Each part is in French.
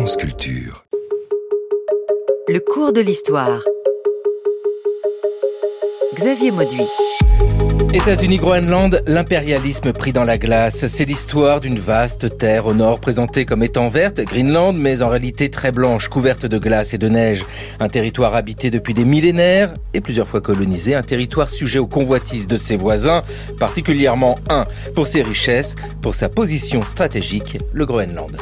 France Culture. Le cours de l'histoire. Xavier Mauduit. États-Unis, Groenland, l'impérialisme pris dans la glace. C'est l'histoire d'une vaste terre au nord présentée comme étant verte, Greenland, mais en réalité très blanche, couverte de glace et de neige. Un territoire habité depuis des millénaires et plusieurs fois colonisé. Un territoire sujet aux convoitises de ses voisins, particulièrement un pour ses richesses, pour sa position stratégique, le Groenland.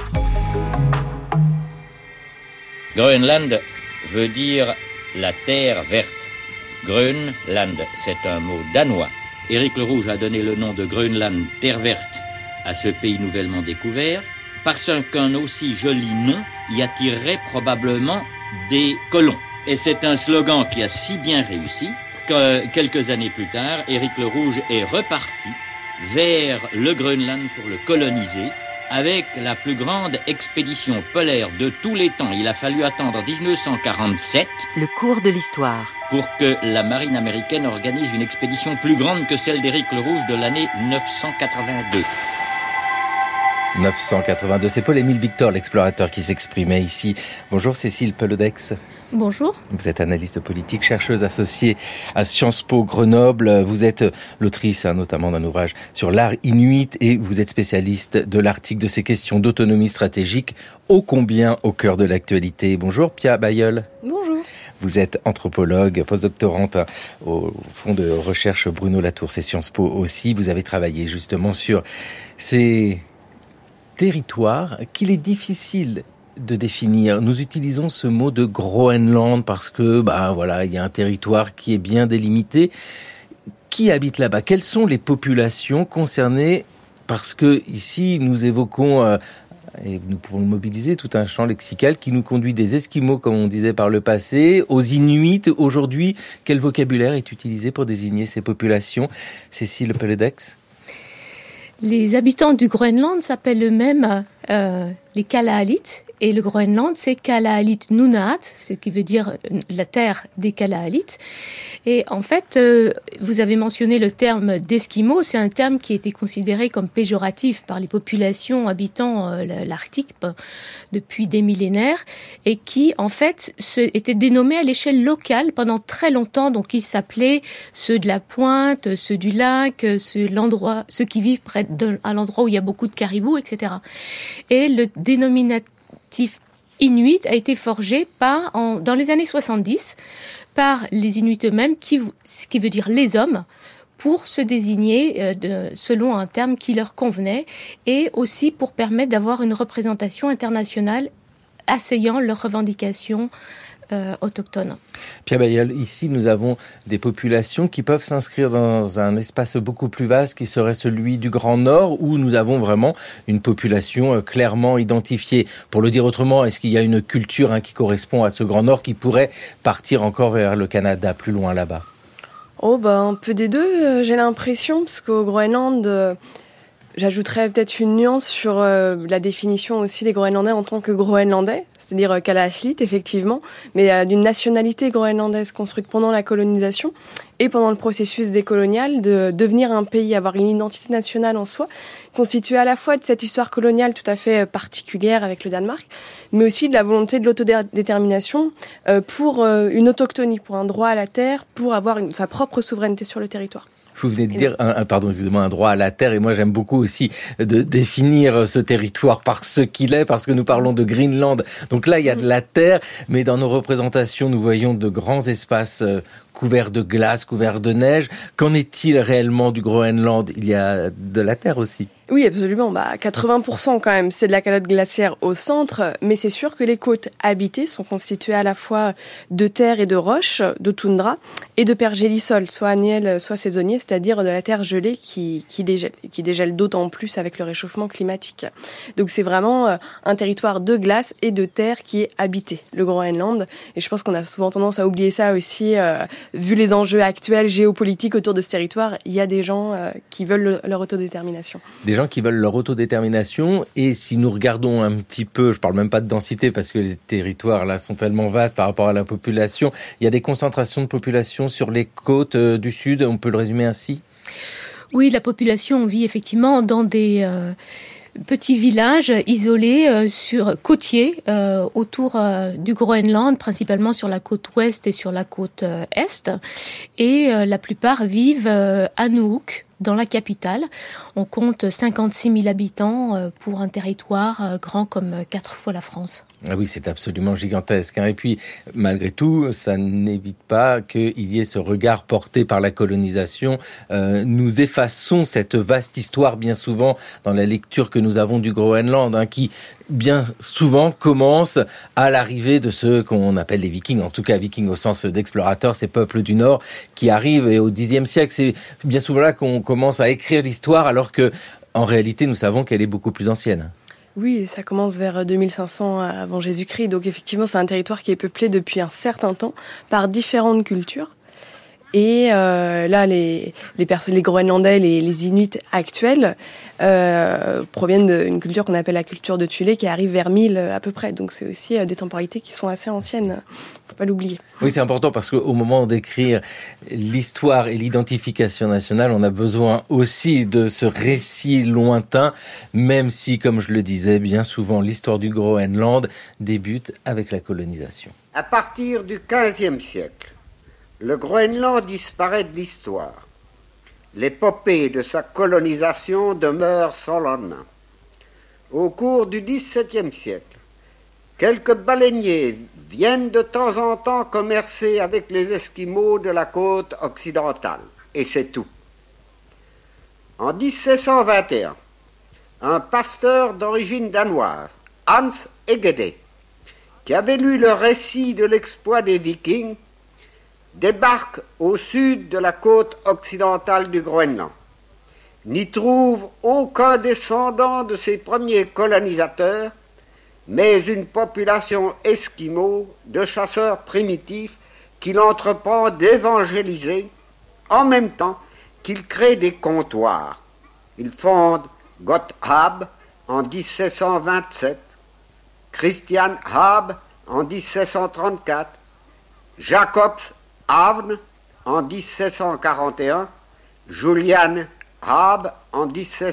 Groenland veut dire la terre verte. Grönland, c'est un mot danois. Éric le Rouge a donné le nom de Groenland, terre verte, à ce pays nouvellement découvert, parce qu'un aussi joli nom y attirerait probablement des colons. Et c'est un slogan qui a si bien réussi que quelques années plus tard, Éric le Rouge est reparti vers le Groenland pour le coloniser, avec la plus grande expédition polaire de tous les temps. Il a fallu attendre 1947 Le cours de l'histoire. pour que la marine américaine organise une expédition plus grande que celle d'Éric le Rouge de l'année 982. 982, c'est Paul-Émile Victor, l'explorateur, qui s'exprimait ici. Bonjour Cécile Pelodex. Bonjour. Vous êtes analyste politique, chercheuse associée à Sciences Po Grenoble. Vous êtes l'autrice notamment d'un ouvrage sur l'art inuit et vous êtes spécialiste de l'Arctique, de ces questions d'autonomie stratégique, ô combien au cœur de l'actualité. Bonjour Pia Bayeul. Bonjour. Vous êtes anthropologue, postdoctorante au Fonds de recherche Bruno Latour, c'est Sciences Po aussi. Vous avez travaillé justement sur ces territoires qu'il est difficile de définir. Nous utilisons ce mot de Groenland parce que, il y a un territoire qui est bien délimité. Qui habite là-bas? Quelles sont les populations concernées? Parce que ici, nous évoquons, et nous pouvons mobiliser tout un champ lexical qui nous conduit des Esquimaux, comme on disait par le passé, aux Inuits. Aujourd'hui, quel vocabulaire est utilisé pour désigner ces populations? Cécile Pelodex. Les habitants du Groenland s'appellent eux-mêmes les Kalaallit. Et le Groenland, c'est Kalaallit Nunaat, ce qui veut dire la terre des Kalaallit. Et en fait, vous avez mentionné le terme d'Esquimaux. C'est un terme qui a été considéré comme péjoratif par les populations habitant l'Arctique depuis des millénaires et qui, en fait, était dénommé à l'échelle locale pendant très longtemps. Donc, ils s'appelaient ceux de la pointe, ceux du lac, ceux qui vivent à l'endroit où il y a beaucoup de caribous, etc. Et le dénominateur Inuit a été forgé dans les années 70 par les Inuits eux-mêmes, ce qui veut dire les hommes, pour se désigner selon un terme qui leur convenait et aussi pour permettre d'avoir une représentation internationale asseyant leurs revendications autochtones. Pierre Bayeul, ici nous avons des populations qui peuvent s'inscrire dans un espace beaucoup plus vaste qui serait celui du Grand Nord où nous avons vraiment une population clairement identifiée. Pour le dire autrement, est-ce qu'il y a une culture qui correspond à ce Grand Nord qui pourrait partir encore vers le Canada, plus loin là-bas? Un peu des deux, j'ai l'impression, parce qu'au Groenland, j'ajouterais peut-être une nuance sur la définition aussi des Groenlandais en tant que Groenlandais, c'est-à-dire Kalaallit, effectivement, mais d'une nationalité groenlandaise construite pendant la colonisation et pendant le processus décolonial, de devenir un pays, avoir une identité nationale en soi, constituée à la fois de cette histoire coloniale tout à fait particulière avec le Danemark, mais aussi de la volonté de l'autodétermination pour une autochtonie, pour un droit à la terre, pour avoir sa propre souveraineté sur le territoire. Vous venez de dire, un droit à la terre, et moi j'aime beaucoup aussi de définir ce territoire par ce qu'il est, parce que nous parlons de Greenland. Donc là, il y a de la terre, mais dans nos représentations, nous voyons de grands espaces couverts de glace, couverts de neige. Qu'en est-il réellement du Groenland? Il y a de la terre aussi. Oui, absolument. 80% quand même, c'est de la calotte glaciaire au centre, mais c'est sûr que les côtes habitées sont constituées à la fois de terre et de roches, de toundra, et de pergélisol, soit annuel, soit saisonnier, c'est-à-dire de la terre gelée qui dégèle d'autant plus avec le réchauffement climatique. Donc c'est vraiment un territoire de glace et de terre qui est habité, le Groenland. Et je pense qu'on a souvent tendance à oublier ça aussi, vu les enjeux actuels géopolitiques autour de ce territoire. Il y a des gens qui veulent leur autodétermination. Des gens qui veulent leur autodétermination, et si nous regardons un petit peu, je parle même pas de densité parce que les territoires là sont tellement vastes par rapport à la population, il y a des concentrations de population sur les côtes du sud, on peut le résumer ainsi? Oui, la population vit effectivement dans des petit village isolé côtier autour du Groenland, principalement sur la côte ouest et sur la côte est. Et la plupart vivent à Nuuk, dans la capitale. On compte 56 000 habitants pour un territoire grand comme 4 fois la France. Ah oui, c'est absolument gigantesque. Et puis, malgré tout, ça n'évite pas qu'il y ait ce regard porté par la colonisation. Nous effaçons cette vaste histoire bien souvent dans la lecture que nous avons du Groenland, qui bien souvent commence à l'arrivée de ceux qu'on appelle les Vikings, en tout cas Vikings au sens d'explorateurs, ces peuples du Nord qui arrivent, et au Xe siècle, c'est bien souvent là qu'on commence à écrire l'histoire, alors que en réalité, nous savons qu'elle est beaucoup plus ancienne. Oui, ça commence vers 2500 avant Jésus-Christ. Donc effectivement, c'est un territoire qui est peuplé depuis un certain temps par différentes cultures. Et là, les Groenlandais, les Inuits actuels proviennent d'une culture qu'on appelle la culture de Thulé, qui arrive vers 1000 à peu près. Donc c'est aussi des temporalités qui sont assez anciennes. Faut pas l'oublier. Oui, c'est important parce qu'au moment d'écrire l'histoire et l'identification nationale, on a besoin aussi de ce récit lointain, même si, comme je le disais, bien souvent l'histoire du Groenland débute avec la colonisation. À partir du XVe siècle, le Groenland disparaît de l'histoire. L'épopée de sa colonisation demeure sans lendemain. Au cours du XVIIe siècle, quelques baleiniers viennent de temps en temps commercer avec les Esquimaux de la côte occidentale, et c'est tout. En 1721, un pasteur d'origine danoise, Hans Egede, qui avait lu le récit de l'exploit des Vikings, débarque au sud de la côte occidentale du Groenland, n'y trouve aucun descendant de ses premiers colonisateurs, mais une population esquimau de chasseurs primitifs qu'il entreprend d'évangéliser en même temps qu'il crée des comptoirs. Il fonde Gotthab en 1727, Christian Hab en 1734, Jacobs Havn en 1741, Julian Hab en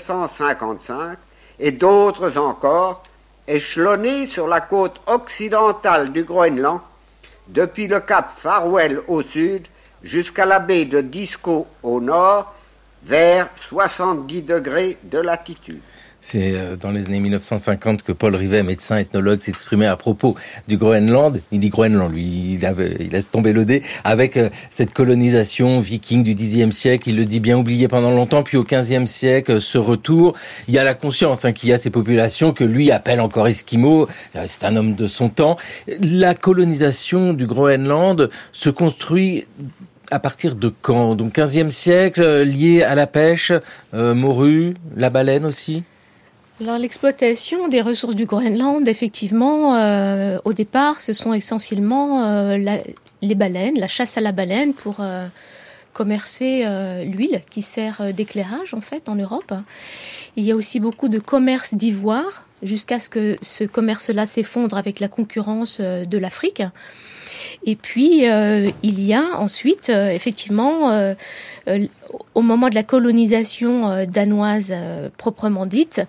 1755 et d'autres encore, échelonnés sur la côte occidentale du Groenland, depuis le cap Farewell au sud jusqu'à la baie de Disko au nord, vers 70 degrés de latitude. C'est dans les années 1950 que Paul Rivet, médecin ethnologue, s'exprimait à propos du Groenland. Il dit Groenland, lui, il laisse tomber le dé, avec cette colonisation viking du Xe siècle. Il le dit bien oublié pendant longtemps, puis au XVe siècle, ce retour. Il y a la conscience qu'il y a ces populations que lui appelle encore Esquimaux. C'est un homme de son temps. La colonisation du Groenland se construit à partir de quand? Donc 15e siècle, lié à la pêche, morue, la baleine aussi? Alors l'exploitation des ressources du Groenland, effectivement, au départ, ce sont essentiellement les baleines, la chasse à la baleine pour commercer l'huile qui sert d'éclairage en fait en Europe. Il y a aussi beaucoup de commerce d'ivoire jusqu'à ce que ce commerce-là s'effondre avec la concurrence de l'Afrique. Et puis, il y a ensuite, effectivement, au moment de la colonisation danoise proprement dite,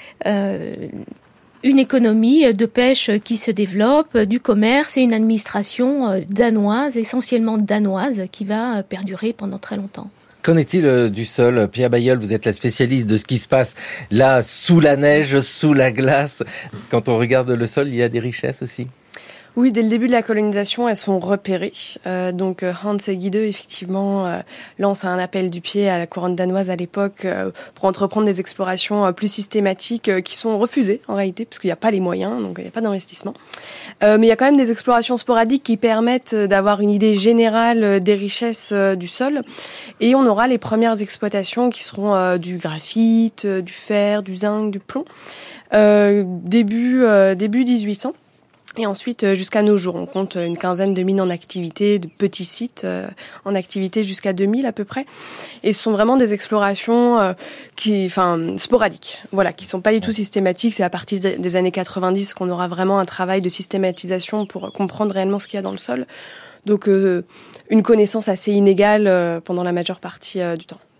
une économie de pêche qui se développe, du commerce et une administration danoise, essentiellement danoise, qui va perdurer pendant très longtemps. Qu'en est-il du sol? Pia Bailleul, vous êtes la spécialiste de ce qui se passe là, sous la neige, sous la glace. Quand on regarde le sol, il y a des richesses aussi? Oui, dès le début de la colonisation, elles sont repérées. Donc Hans Egede, effectivement, lance un appel du pied à la couronne danoise à l'époque pour entreprendre des explorations plus systématiques qui sont refusées en réalité, parce qu'il n'y a pas les moyens, donc il n'y a pas d'investissement. Mais il y a quand même des explorations sporadiques qui permettent d'avoir une idée générale des richesses du sol. Et on aura les premières exploitations qui seront du graphite, du fer, du zinc, du plomb, début 1800. Et ensuite, jusqu'à nos jours, on compte une quinzaine de mines en activité, de petits sites en activité jusqu'à 2000 à peu près. Et ce sont vraiment des explorations sporadiques, voilà, qui sont pas du tout systématiques. C'est à partir des années 90 qu'on aura vraiment un travail de systématisation pour comprendre réellement ce qu'il y a dans le sol. Donc, une connaissance assez inégale pendant la majeure partie du temps.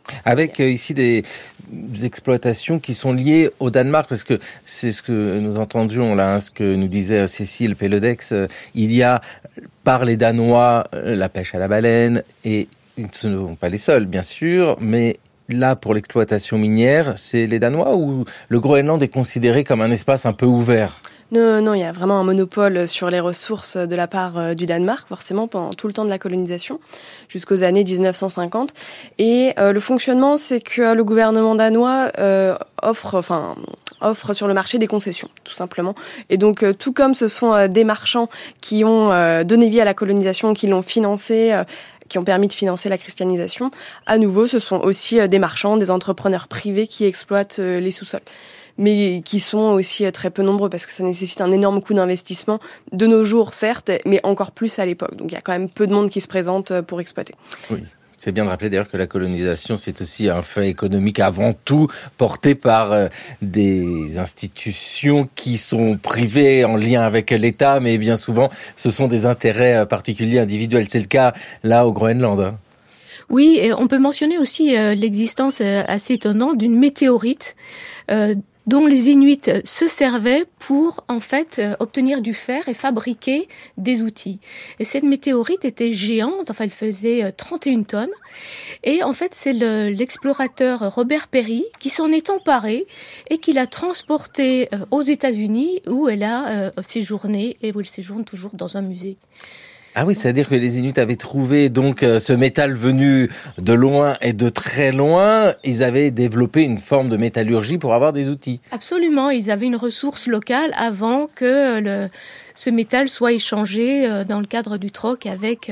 Avec ici des exploitations qui sont liées au Danemark, parce que c'est ce que nous entendions là, ce que nous disait Cécile Pelledex, il y a par les Danois la pêche à la baleine, et ce ne sont pas les seuls bien sûr, mais là pour l'exploitation minière, c'est les Danois ou le Groenland est considéré comme un espace un peu ouvert ? Non, il y a vraiment un monopole sur les ressources de la part du Danemark, forcément, pendant tout le temps de la colonisation, jusqu'aux années 1950. Et le fonctionnement, c'est que le gouvernement danois offre sur le marché des concessions, tout simplement. Et donc, tout comme ce sont des marchands qui ont donné vie à la colonisation, qui l'ont financée, qui ont permis de financer la christianisation, à nouveau, ce sont aussi des marchands, des entrepreneurs privés qui exploitent les sous-sols, mais qui sont aussi très peu nombreux parce que ça nécessite un énorme coût d'investissement de nos jours, certes, mais encore plus à l'époque. Donc il y a quand même peu de monde qui se présente pour exploiter. Oui. C'est bien de rappeler d'ailleurs que la colonisation, c'est aussi un fait économique avant tout, porté par des institutions qui sont privées en lien avec l'État, mais bien souvent, ce sont des intérêts particuliers, individuels. C'est le cas là au Groenland, hein. Oui, et on peut mentionner aussi l'existence assez étonnante d'une météorite dont les Inuits se servaient pour, en fait, obtenir du fer et fabriquer des outils. Et cette météorite était géante, enfin, elle faisait 31 tonnes. Et en fait, c'est l'explorateur Robert Peary qui s'en est emparé et qui l'a transportée aux États-Unis où elle a séjourné et où elle séjourne toujours dans un musée. Ah oui, c'est-à-dire que les Inuits avaient trouvé donc ce métal venu de loin et de très loin. Ils avaient développé une forme de métallurgie pour avoir des outils. Absolument, ils avaient une ressource locale avant que ce métal soit échangé dans le cadre du troc avec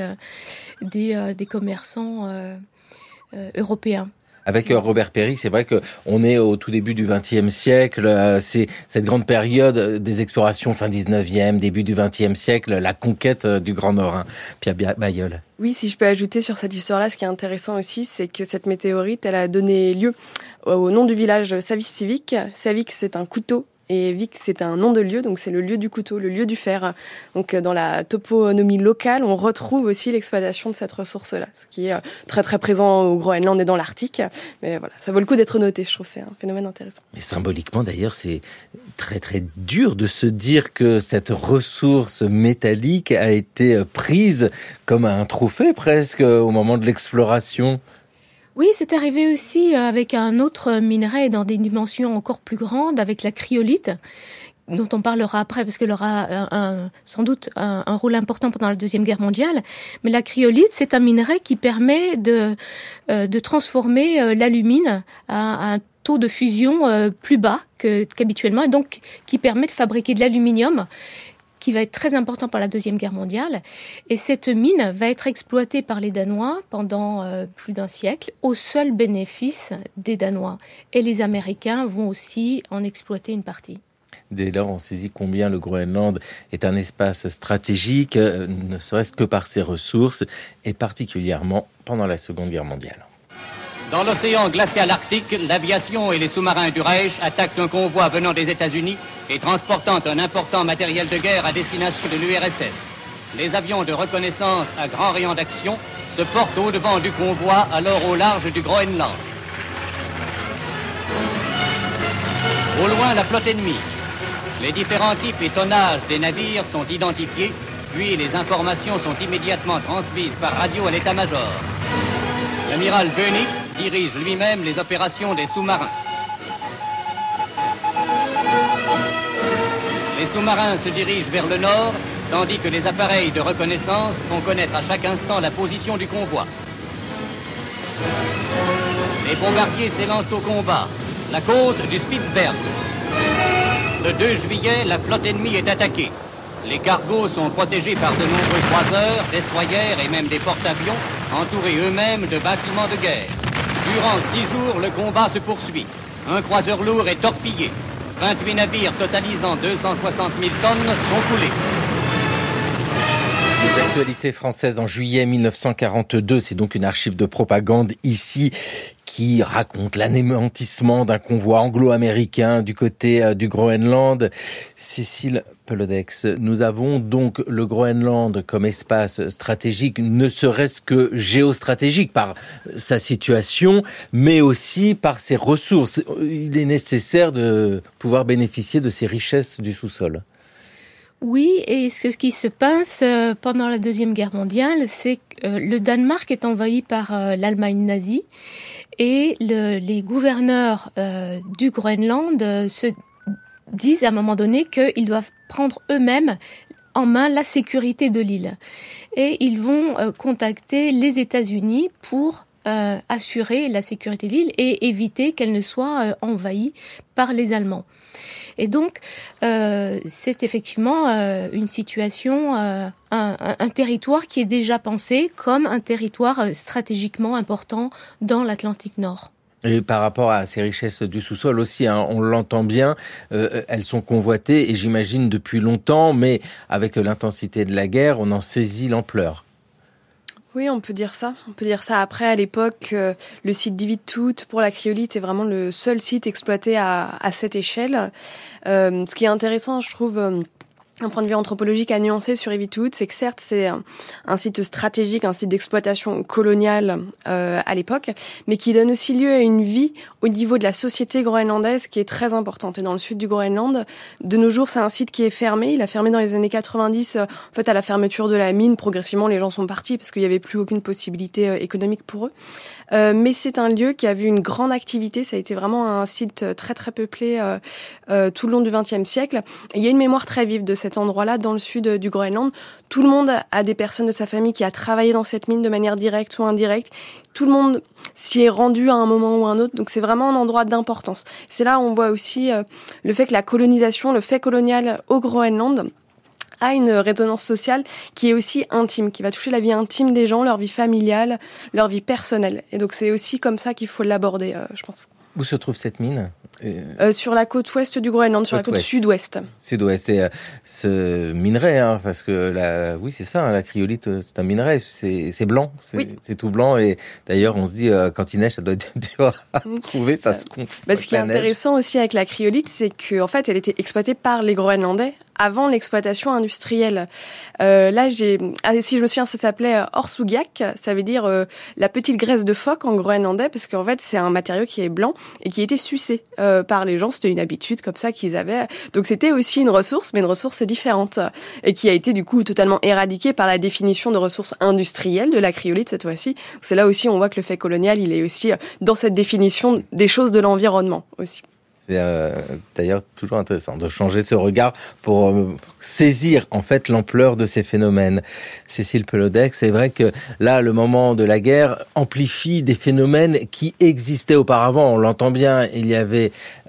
des commerçants européens. Avec Robert Peary, c'est vrai qu'on est au tout début du XXe siècle. C'est cette grande période des explorations fin 19e, début du XXe siècle, la conquête du Grand Nord. Hein. Pierre Bailleul. Oui, si je peux ajouter sur cette histoire-là, ce qui est intéressant aussi, c'est que cette météorite, elle a donné lieu au nom du village Savik. Savik, c'est un couteau. Et Vik, c'est un nom de lieu, donc c'est le lieu du couteau, le lieu du fer. Donc dans la toponymie locale, on retrouve aussi l'exploitation de cette ressource-là, ce qui est très très présent au Groenland et dans l'Arctique. Mais voilà, ça vaut le coup d'être noté, je trouve, c'est un phénomène intéressant. Mais symboliquement d'ailleurs, c'est très très dur de se dire que cette ressource métallique a été prise comme un trophée presque au moment de l'exploration. Oui, c'est arrivé aussi avec un autre minerai dans des dimensions encore plus grandes, avec la cryolite, dont on parlera après parce qu'elle aura sans doute un rôle important pendant la Deuxième Guerre mondiale. Mais la cryolite, c'est un minerai qui permet de transformer l'alumine à un taux de fusion plus bas qu'habituellement, et donc qui permet de fabriquer de l'aluminium, qui va être très important pour la Deuxième Guerre mondiale. Et cette mine va être exploitée par les Danois pendant plus d'un siècle, au seul bénéfice des Danois. Et les Américains vont aussi en exploiter une partie. Dès lors, on saisit combien le Groenland est un espace stratégique, ne serait-ce que par ses ressources, et particulièrement pendant la Seconde Guerre mondiale. Dans l'océan glacial arctique, l'aviation et les sous-marins du Reich attaquent un convoi venant des États-Unis et transportant un important matériel de guerre à destination de l'URSS. Les avions de reconnaissance à grand rayon d'action se portent au-devant du convoi, alors au large du Groenland. Au loin, la flotte ennemie. Les différents types et tonnages des navires sont identifiés, puis les informations sont immédiatement transmises par radio à l'état-major. L'amiral Dönitz dirige lui-même les opérations des sous-marins. Les sous-marins se dirigent vers le nord, tandis que les appareils de reconnaissance font connaître à chaque instant la position du convoi. Les bombardiers s'élancent au combat, la côte du Spitzberg. Le 2 juillet, la flotte ennemie est attaquée. Les cargos sont protégés par de nombreux croiseurs, destroyers et même des porte-avions, entourés eux-mêmes de bâtiments de guerre. Durant 6 jours, le combat se poursuit. Un croiseur lourd est torpillé. 28 navires totalisant 260 000 tonnes sont coulés. Les actualités françaises en juillet 1942, c'est donc une archive de propagande ici qui raconte l'anéantissement d'un convoi anglo-américain du côté du Groenland. Cécile Pelodex, nous avons donc le Groenland comme espace stratégique, ne serait-ce que géostratégique par sa situation, mais aussi par ses ressources. Il est nécessaire de pouvoir bénéficier de ces richesses du sous-sol. Oui, et ce qui se passe pendant la Deuxième Guerre mondiale, c'est que le Danemark est envahi par l'Allemagne nazie et les gouverneurs du Groenland se disent à un moment donné qu'ils doivent prendre eux-mêmes en main la sécurité de l'île. Et ils vont contacter les États-Unis pour assurer la sécurité de l'île et éviter qu'elle ne soit envahie par les Allemands. Et donc, c'est effectivement une situation, un territoire qui est déjà pensé comme un territoire stratégiquement important dans l'Atlantique Nord. Et par rapport à ces richesses du sous-sol aussi, hein, on l'entend bien, elles sont convoitées et j'imagine depuis longtemps, mais avec l'intensité de la guerre, on en saisit l'ampleur. Oui, on peut dire ça. On peut dire ça. Après, à l'époque, le site d'Ivitut pour la cryolite est vraiment le seul site exploité à cette échelle. Ce qui est intéressant, je trouve, un point de vue anthropologique à nuancer sur Ivitut, c'est que certes, c'est un site stratégique, un site d'exploitation coloniale à l'époque, mais qui donne aussi lieu à une vie au niveau de la société groenlandaise qui est très importante. Et dans le sud du Groenland, de nos jours, c'est un site qui est fermé. Il a fermé dans les années 90, en fait, à la fermeture de la mine. Progressivement, les gens sont partis parce qu'il n'y avait plus aucune possibilité économique pour eux. Mais c'est un lieu qui a vu une grande activité. Ça a été vraiment un site très, très peuplé tout le long du XXe siècle. Et il y a une mémoire très vive de cet endroit-là, dans le sud du Groenland. Tout le monde a des personnes de sa famille qui a travaillé dans cette mine de manière directe ou indirecte. Tout le monde s'y est rendu à un moment ou à un autre. Donc c'est vraiment un endroit d'importance. C'est là où on voit aussi le fait que la colonisation, le fait colonial au Groenland a une résonance sociale qui est aussi intime, qui va toucher la vie intime des gens, leur vie familiale, leur vie personnelle. Et donc c'est aussi comme ça qu'il faut l'aborder, je pense. Où se trouve cette mine ? Sur la côte ouest du Groenland, sur la côte sud-ouest. Sud-ouest, c'est ce minerai, hein, parce que oui, c'est ça, hein, la cryolite, c'est un minerai, c'est blanc, c'est tout blanc, et d'ailleurs, on se dit, quand il neige, ça doit être dur à trouver, ça se confond. Ce qui est intéressant aussi avec la cryolite, c'est qu'en fait, elle était exploitée par les Groenlandais avant l'exploitation industrielle. Là, si je me souviens, ça s'appelait orsugiak, ça veut dire la petite graisse de phoque en groenlandais, parce qu'en fait, c'est un matériau qui est blanc et qui était sucé par les gens. C'était une habitude comme ça qu'ils avaient. Donc c'était aussi une ressource, mais une ressource différente, et qui a été du coup totalement éradiquée par la définition de ressources industrielles de la cryolite cette fois-ci. C'est là aussi on voit que le fait colonial, il est aussi dans cette définition des choses de l'environnement aussi. C'est d'ailleurs toujours intéressant de changer ce regard pour saisir en fait l'ampleur de ces phénomènes. Cécile Pelodex, c'est vrai que là, le moment de la guerre amplifie des phénomènes qui existaient auparavant. On l'entend bien, il y avait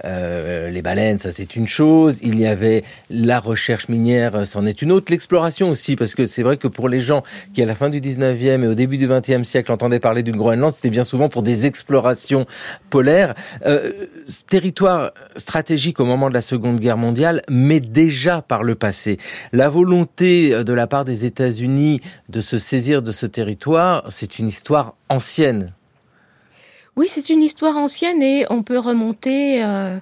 les baleines, ça c'est une chose, il y avait la recherche minière, c'en est une autre, l'exploration aussi, parce que c'est vrai que pour les gens qui à la fin du 19e et au début du 20e siècle entendaient parler du Groenland, c'était bien souvent pour des explorations polaires. Ce territoire stratégique au moment de la Seconde Guerre mondiale, mais déjà par le passé. La volonté de la part des États-Unis de se saisir de ce territoire, c'est une histoire ancienne. Oui, c'est une histoire ancienne et on peut remonter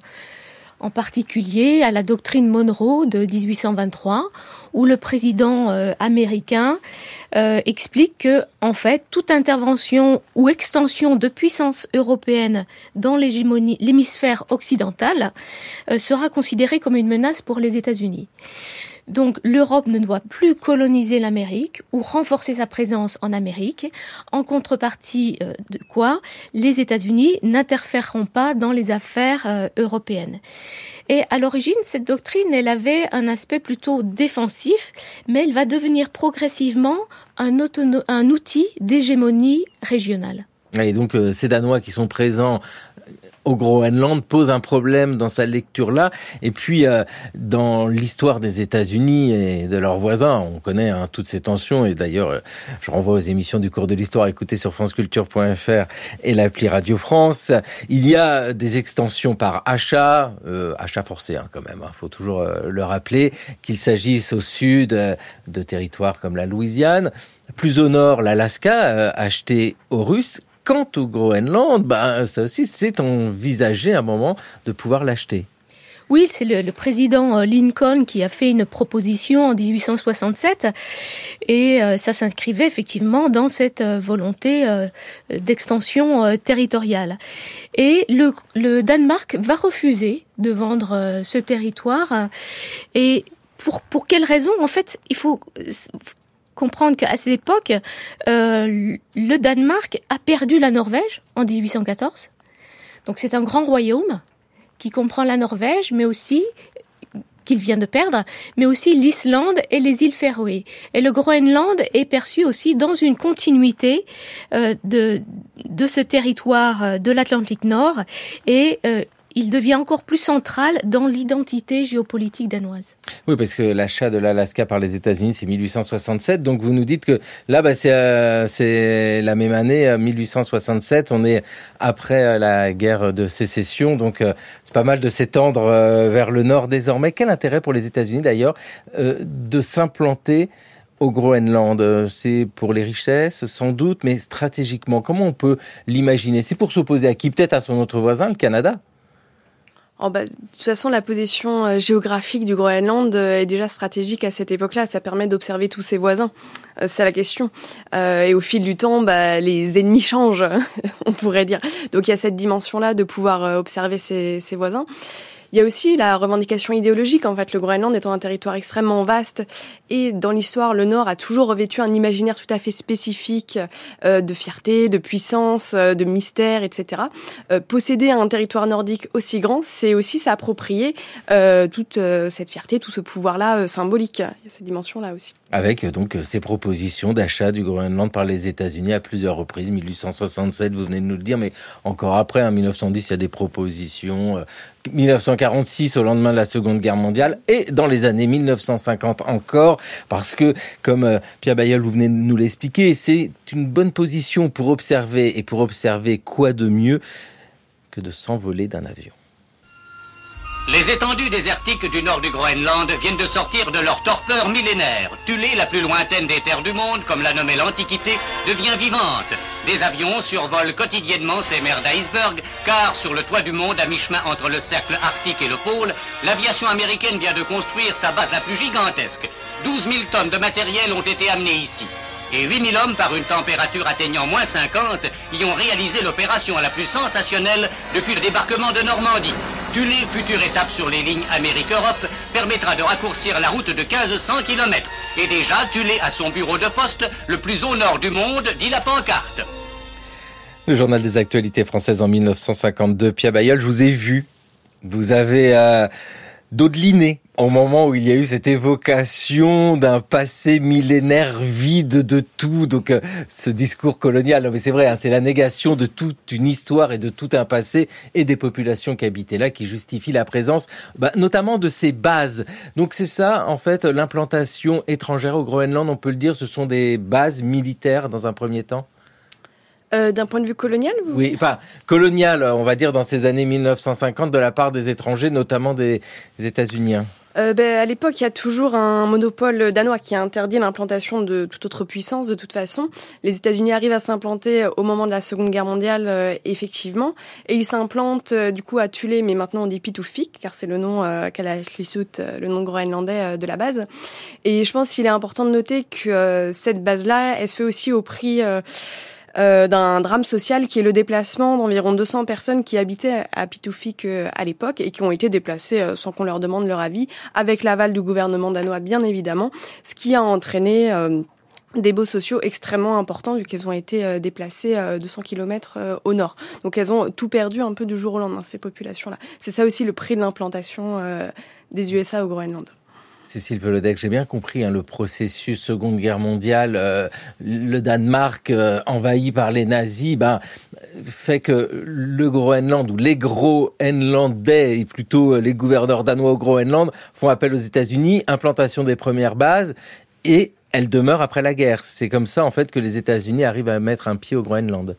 en particulier à la doctrine Monroe de 1823, où le président américain explique que, en fait, toute intervention ou extension de puissance européenne dans l'hémisphère occidental sera considérée comme une menace pour les États-Unis. Donc l'Europe ne doit plus coloniser l'Amérique ou renforcer sa présence en Amérique, en contrepartie de quoi les États-Unis n'interféreront pas dans les affaires européennes. Et à l'origine, cette doctrine, elle avait un aspect plutôt défensif, mais elle va devenir progressivement un outil d'hégémonie régionale. Et donc ces Danois qui sont présents au Groenland pose un problème dans sa lecture-là. Et puis, dans l'histoire des États-Unis et de leurs voisins, on connaît toutes ces tensions. Et d'ailleurs, je renvoie aux émissions du cours de l'histoire écoutées sur franceculture.fr et l'appli Radio France. Il y a des extensions par achat forcé quand même. Faut toujours le rappeler, qu'il s'agisse au sud de territoires comme la Louisiane, plus au nord l'Alaska, acheté aux Russes. Quant au Groenland, ça aussi, c'est envisagé à un moment de pouvoir l'acheter. Oui, c'est le président Lincoln qui a fait une proposition en 1867 et ça s'inscrivait effectivement dans cette volonté d'extension territoriale. Et le Danemark va refuser de vendre ce territoire. Et pour quelle raison ? En fait, il faut comprendre qu'à cette époque, le Danemark a perdu la Norvège en 1814. Donc c'est un grand royaume qui comprend la Norvège, mais aussi qu'il vient de perdre, mais aussi l'Islande et les îles Féroé. Et le Groenland est perçu aussi dans une continuité de ce territoire de l'Atlantique Nord, et il devient encore plus central dans l'identité géopolitique danoise. Oui, parce que l'achat de l'Alaska par les États-Unis, c'est 1867. Donc vous nous dites que là, c'est la même année, 1867. On est après la guerre de sécession. Donc c'est pas mal de s'étendre vers le nord désormais. Quel intérêt pour les États-Unis d'ailleurs de s'implanter au Groenland? C'est pour les richesses, sans doute, mais stratégiquement, comment on peut l'imaginer? C'est pour s'opposer à qui? Peut-être à son autre voisin, le Canada? De toute façon, la position géographique du Groenland est déjà stratégique à cette époque-là. Ça permet d'observer tous ses voisins. C'est la question. Et au fil du temps, les ennemis changent, on pourrait dire. Donc il y a cette dimension-là de pouvoir observer ses voisins. Il y a aussi la revendication idéologique. En fait, le Groenland étant un territoire extrêmement vaste et dans l'histoire, le Nord a toujours revêtu un imaginaire tout à fait spécifique de fierté, de puissance, de mystère, etc. Posséder un territoire nordique aussi grand, c'est aussi s'approprier toute cette fierté, tout ce pouvoir-là symbolique. Il y a cette dimension-là aussi. Avec donc ces propositions d'achat du Groenland par les États-Unis à plusieurs reprises, 1867, vous venez de nous le dire, mais encore après, en 1910, il y a des propositions, 1946 au lendemain de la Seconde Guerre mondiale, et dans les années 1950 encore, parce que, comme Pierre Bailleul, vous venez de nous l'expliquer, c'est une bonne position pour observer, et pour observer quoi de mieux que de s'envoler d'un avion. Les étendues désertiques du nord du Groenland viennent de sortir de leur torpeur millénaire. Thulé, la plus lointaine des terres du monde, comme l'a nommée l'Antiquité, devient vivante. Des avions survolent quotidiennement ces mers d'iceberg, car sur le toit du monde, à mi-chemin entre le cercle arctique et le pôle, l'aviation américaine vient de construire sa base la plus gigantesque. 12 000 tonnes de matériel ont été amenées ici. Et 8 000 hommes, par une température atteignant moins 50, y ont réalisé l'opération la plus sensationnelle depuis le débarquement de Normandie. Thulé, future étape sur les lignes Amérique-Europe, permettra de raccourcir la route de 1500 km. Et déjà, Thulé a son bureau de poste le plus au nord du monde, dit la pancarte. Le journal des actualités françaises en 1952. Pierre Bailleul, je vous ai vu. Vous avez dodeliné au moment où il y a eu cette évocation d'un passé millénaire vide de tout. Donc ce discours colonial, mais c'est vrai, c'est la négation de toute une histoire et de tout un passé et des populations qui habitaient là, qui justifie la présence notamment de ces bases. Donc c'est ça, en fait, l'implantation étrangère au Groenland, on peut le dire, ce sont des bases militaires dans un premier temps? D'un point de vue colonial Oui, enfin, colonial, on va dire, dans ces années 1950, de la part des étrangers, notamment des États-Unis. À l'époque, il y a toujours un monopole danois qui a interdit l'implantation de toute autre puissance, de toute façon. Les États-Unis arrivent à s'implanter au moment de la Seconde Guerre mondiale, effectivement. Et ils s'implantent, du coup, à Thulé, mais maintenant on dit Pituffik, car c'est le nom Kalaallisut, le nom groenlandais de la base. Et je pense qu'il est important de noter que cette base-là, elle se fait aussi au prix d'un drame social qui est le déplacement d'environ 200 personnes qui habitaient à Pituffik à l'époque et qui ont été déplacées sans qu'on leur demande leur avis, avec l'aval du gouvernement danois bien évidemment, ce qui a entraîné des baux sociaux extrêmement importants vu qu'elles ont été déplacées 200 km au nord. Donc elles ont tout perdu un peu du jour au lendemain, ces populations-là. C'est ça aussi le prix de l'implantation des USA au Groenland. Cécile Pelodec, j'ai bien compris le processus Seconde Guerre mondiale, le Danemark envahi par les nazis, fait que le Groenland ou les Groenlandais, et plutôt les gouverneurs danois au Groenland, font appel aux États-Unis, implantation des premières bases, et elles demeurent après la guerre. C'est comme ça en fait que les États-Unis arrivent à mettre un pied au Groenland.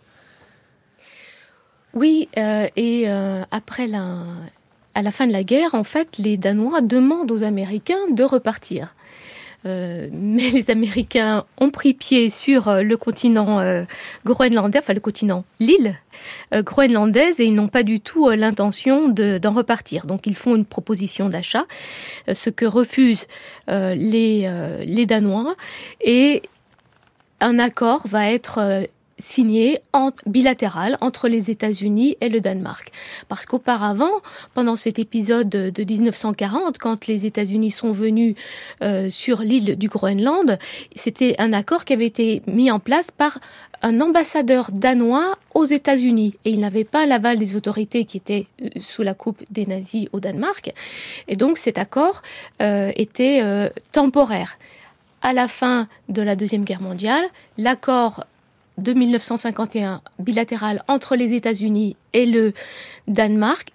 Oui, après à la fin de la guerre, en fait, les Danois demandent aux Américains de repartir. Mais les Américains ont pris pied sur le continent groenlandais, enfin le continent, l'île groenlandaise, et ils n'ont pas du tout l'intention d'en repartir. Donc ils font une proposition d'achat, ce que refusent les Danois, et un accord va être signé bilatéral entre les États-Unis et le Danemark. Parce qu'auparavant, pendant cet épisode de 1940, quand les États-Unis sont venus sur l'île du Groenland, c'était un accord qui avait été mis en place par un ambassadeur danois aux États-Unis. Et il n'avait pas l'aval des autorités qui étaient sous la coupe des nazis au Danemark. Et donc cet accord était temporaire. À la fin de la Deuxième Guerre mondiale, l'accord de 1951 bilatéral entre les États-Unis et le Danemark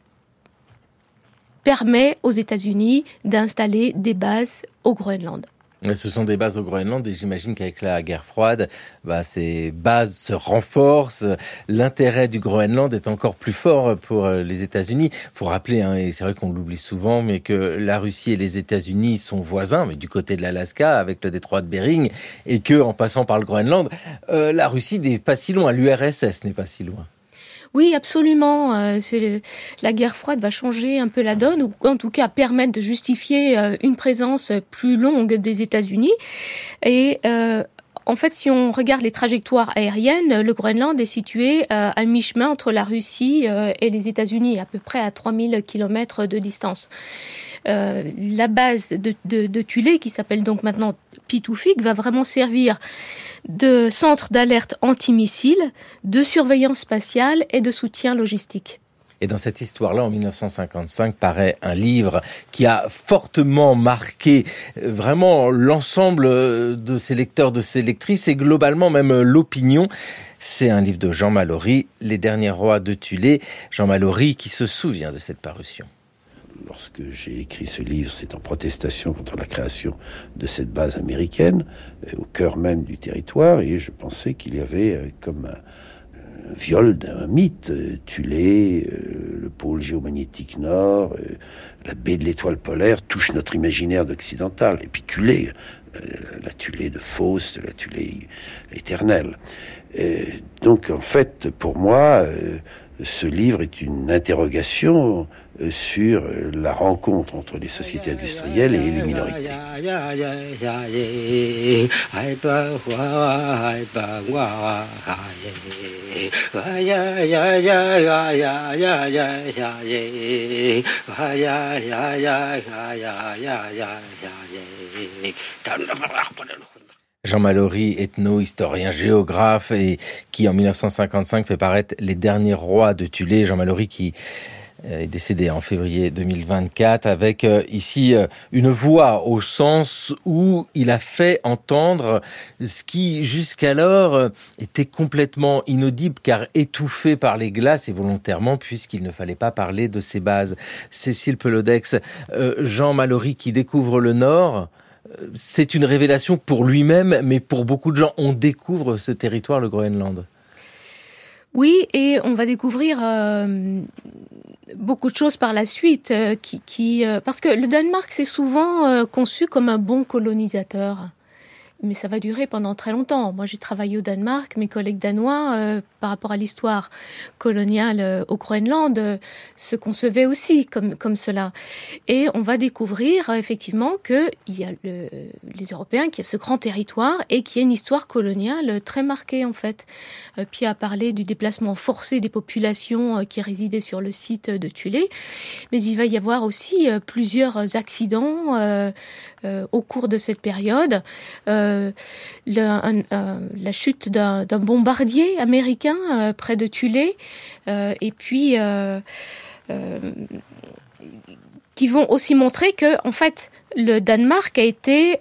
permet aux États-Unis d'installer des bases au Groenland. Ce sont des bases au Groenland et j'imagine qu'avec la guerre froide, ces bases se renforcent. L'intérêt du Groenland est encore plus fort pour les États-Unis. Il faut rappeler, et c'est vrai qu'on l'oublie souvent, mais que la Russie et les États-Unis sont voisins, mais du côté de l'Alaska, avec le détroit de Bering, et que en passant par le Groenland, la Russie n'est pas si loin, l'URSS n'est pas si loin. Oui, absolument. La guerre froide va changer un peu la donne, ou en tout cas permettre de justifier une présence plus longue des États-Unis. Et en fait, si on regarde les trajectoires aériennes, le Groenland est situé à mi-chemin entre la Russie et les États-Unis, à peu près à 3000 km de distance. La base de Thulé, qui s'appelle donc maintenant Pituffik, va vraiment servir de centre d'alerte antimissile, de surveillance spatiale et de soutien logistique. Et dans cette histoire-là, en 1955, paraît un livre qui a fortement marqué vraiment l'ensemble de ses lecteurs, de ses lectrices et globalement même l'opinion. C'est un livre de Jean Mallory, Les derniers rois de Thulé. Jean Mallory qui se souvient de cette parution. Lorsque j'ai écrit ce livre, c'est en protestation contre la création de cette base américaine, au cœur même du territoire, et je pensais qu'il y avait comme un viol d'un mythe. Thulé, le pôle géomagnétique nord, la baie de l'étoile polaire touche notre imaginaire d'occidental. Et puis Thulé, la Thulé de Faust, la Thulé éternelle. Donc en fait, pour moi, ce livre est une interrogation sur la rencontre entre les sociétés industrielles et les minorités. Jean Mallory, ethno-historien, géographe, et qui en 1955 fait paraître Les derniers rois de Thulé. Jean Mallory qui est décédé en février 2024 avec ici une voix au sens où il a fait entendre ce qui jusqu'alors était complètement inaudible car étouffé par les glaces et volontairement puisqu'il ne fallait pas parler de ses bases. Cécile Pelodec, Jean Mallory qui découvre le Nord, c'est une révélation pour lui-même, mais pour beaucoup de gens, on découvre ce territoire, le Groenland. Oui, et on va découvrir beaucoup de choses par la suite, parce que le Danemark, c'est souvent conçu comme un bon colonisateur. Mais ça va durer pendant très longtemps. Moi, j'ai travaillé au Danemark. Mes collègues danois, par rapport à l'histoire coloniale au Groenland, se concevaient aussi comme cela. Et on va découvrir effectivement qu'il y a les Européens, qu'il y a ce grand territoire et qu'il y a une histoire coloniale très marquée en fait. Puis a parlé du déplacement forcé des populations qui résidaient sur le site de Thulé. Mais il va y avoir aussi plusieurs accidents au cours de cette période. La chute d'un bombardier américain près de Thulé, et puis qui vont aussi montrer que, en fait, le Danemark a été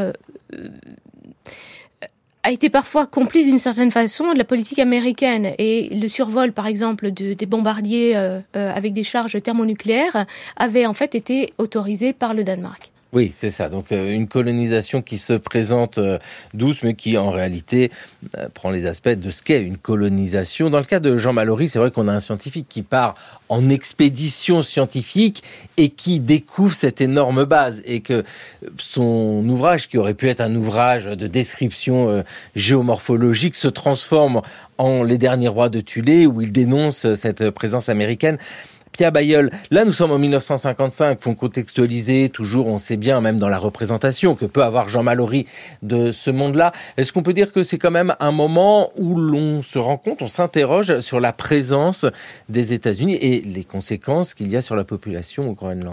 parfois complice d'une certaine façon de la politique américaine. Et le survol, par exemple, des bombardiers avec des charges thermonucléaires avait en fait été autorisé par le Danemark. Oui, c'est ça. Donc une colonisation qui se présente douce, mais qui en réalité prend les aspects de ce qu'est une colonisation. Dans le cas de Jean Mallory, c'est vrai qu'on a un scientifique qui part en expédition scientifique et qui découvre cette énorme base, et que son ouvrage, qui aurait pu être un ouvrage de description géomorphologique, se transforme en Les Derniers Rois de Thulé, où il dénonce cette présence américaine. Pia Bailleul, là nous sommes en 1955, faut contextualiser toujours, on sait bien, même dans la représentation que peut avoir Jean Mallory de ce monde-là. Est-ce qu'on peut dire que c'est quand même un moment où l'on se rend compte, on s'interroge sur la présence des États-Unis et les conséquences qu'il y a sur la population au Groenland ?